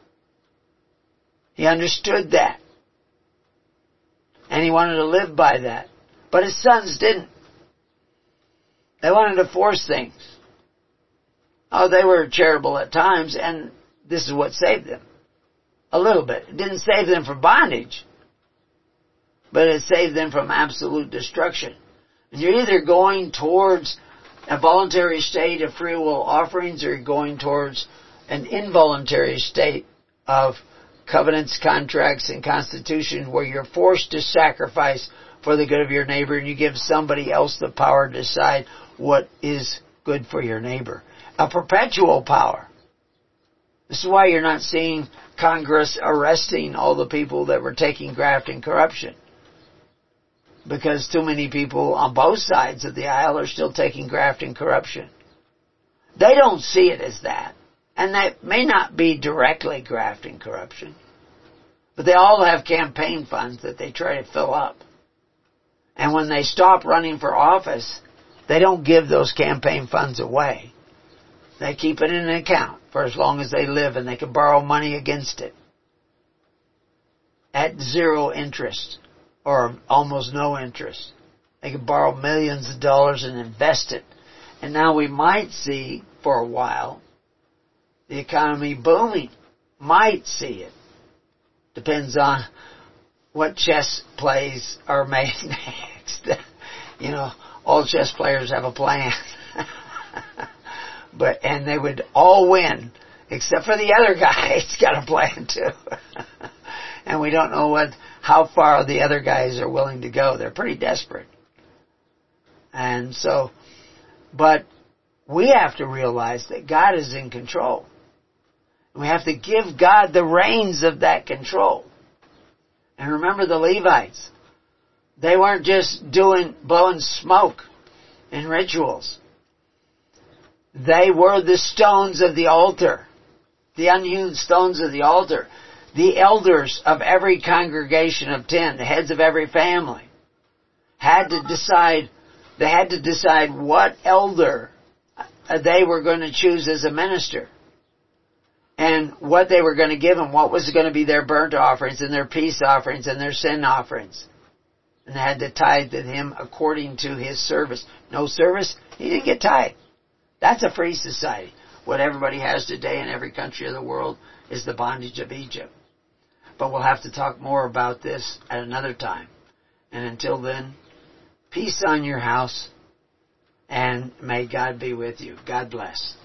He understood that. And he wanted to live by that. But his sons didn't. They wanted to force things. Oh, they were charitable at times, and this is what saved them. A little bit. It didn't save them from bondage, but it saved them from absolute destruction. And you're either going towards a voluntary state of free will offerings, or you're going towards an involuntary state of covenants, contracts, and constitutions where you're forced to sacrifice for the good of your neighbor, and you give somebody else the power to decide what is good for your neighbor. A perpetual power. This is why you're not seeing Congress arresting all the people that were taking graft and corruption. Because too many people on both sides of the aisle are still taking graft and corruption. They don't see it as that. And that may not be directly graft and corruption. But they all have campaign funds that they try to fill up. And when they stop running for office, they don't give those campaign funds away. They keep it in an account for as long as they live, and they can borrow money against it at zero interest or almost no interest. They can borrow millions of dollars and invest it. And now we might see for a while the economy booming. Might see it. Depends on what chess plays are made next. You know, all chess players have a plan. And they would all win, except for the other guy. He's got a plan too. And we don't know how far the other guys are willing to go. They're pretty desperate. And so, but we have to realize that God is in control. We have to give God the reins of that control. And remember the Levites. They weren't just blowing smoke in rituals. They were the stones of the altar. The unhewn stones of the altar. The elders of every congregation of 10, the heads of every family, had to decide what elder they were going to choose as a minister. And what they were going to give him, what was going to be their burnt offerings and their peace offerings and their sin offerings. And they had to tithe to him according to his service. No service, he didn't get tithe. That's a free society. What everybody has today in every country of the world is the bondage of Egypt. But we'll have to talk more about this at another time. And until then, peace on your house, and may God be with you. God bless.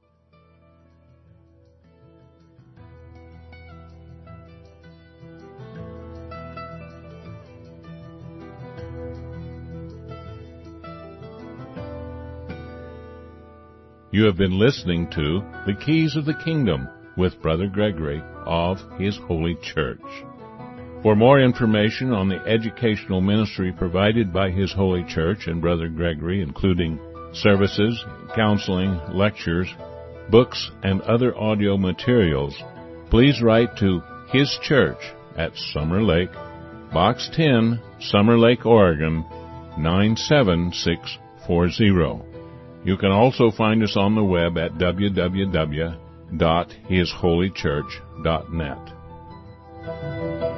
You have been listening to The Keys of the Kingdom with Brother Gregory of His Holy Church. For more information on the educational ministry provided by His Holy Church and Brother Gregory, including services, counseling, lectures, books, and other audio materials, please write to His Church at Summer Lake, Box 10, Summer Lake, Oregon, 97640. You can also find us on the web at www.hisholychurch.net.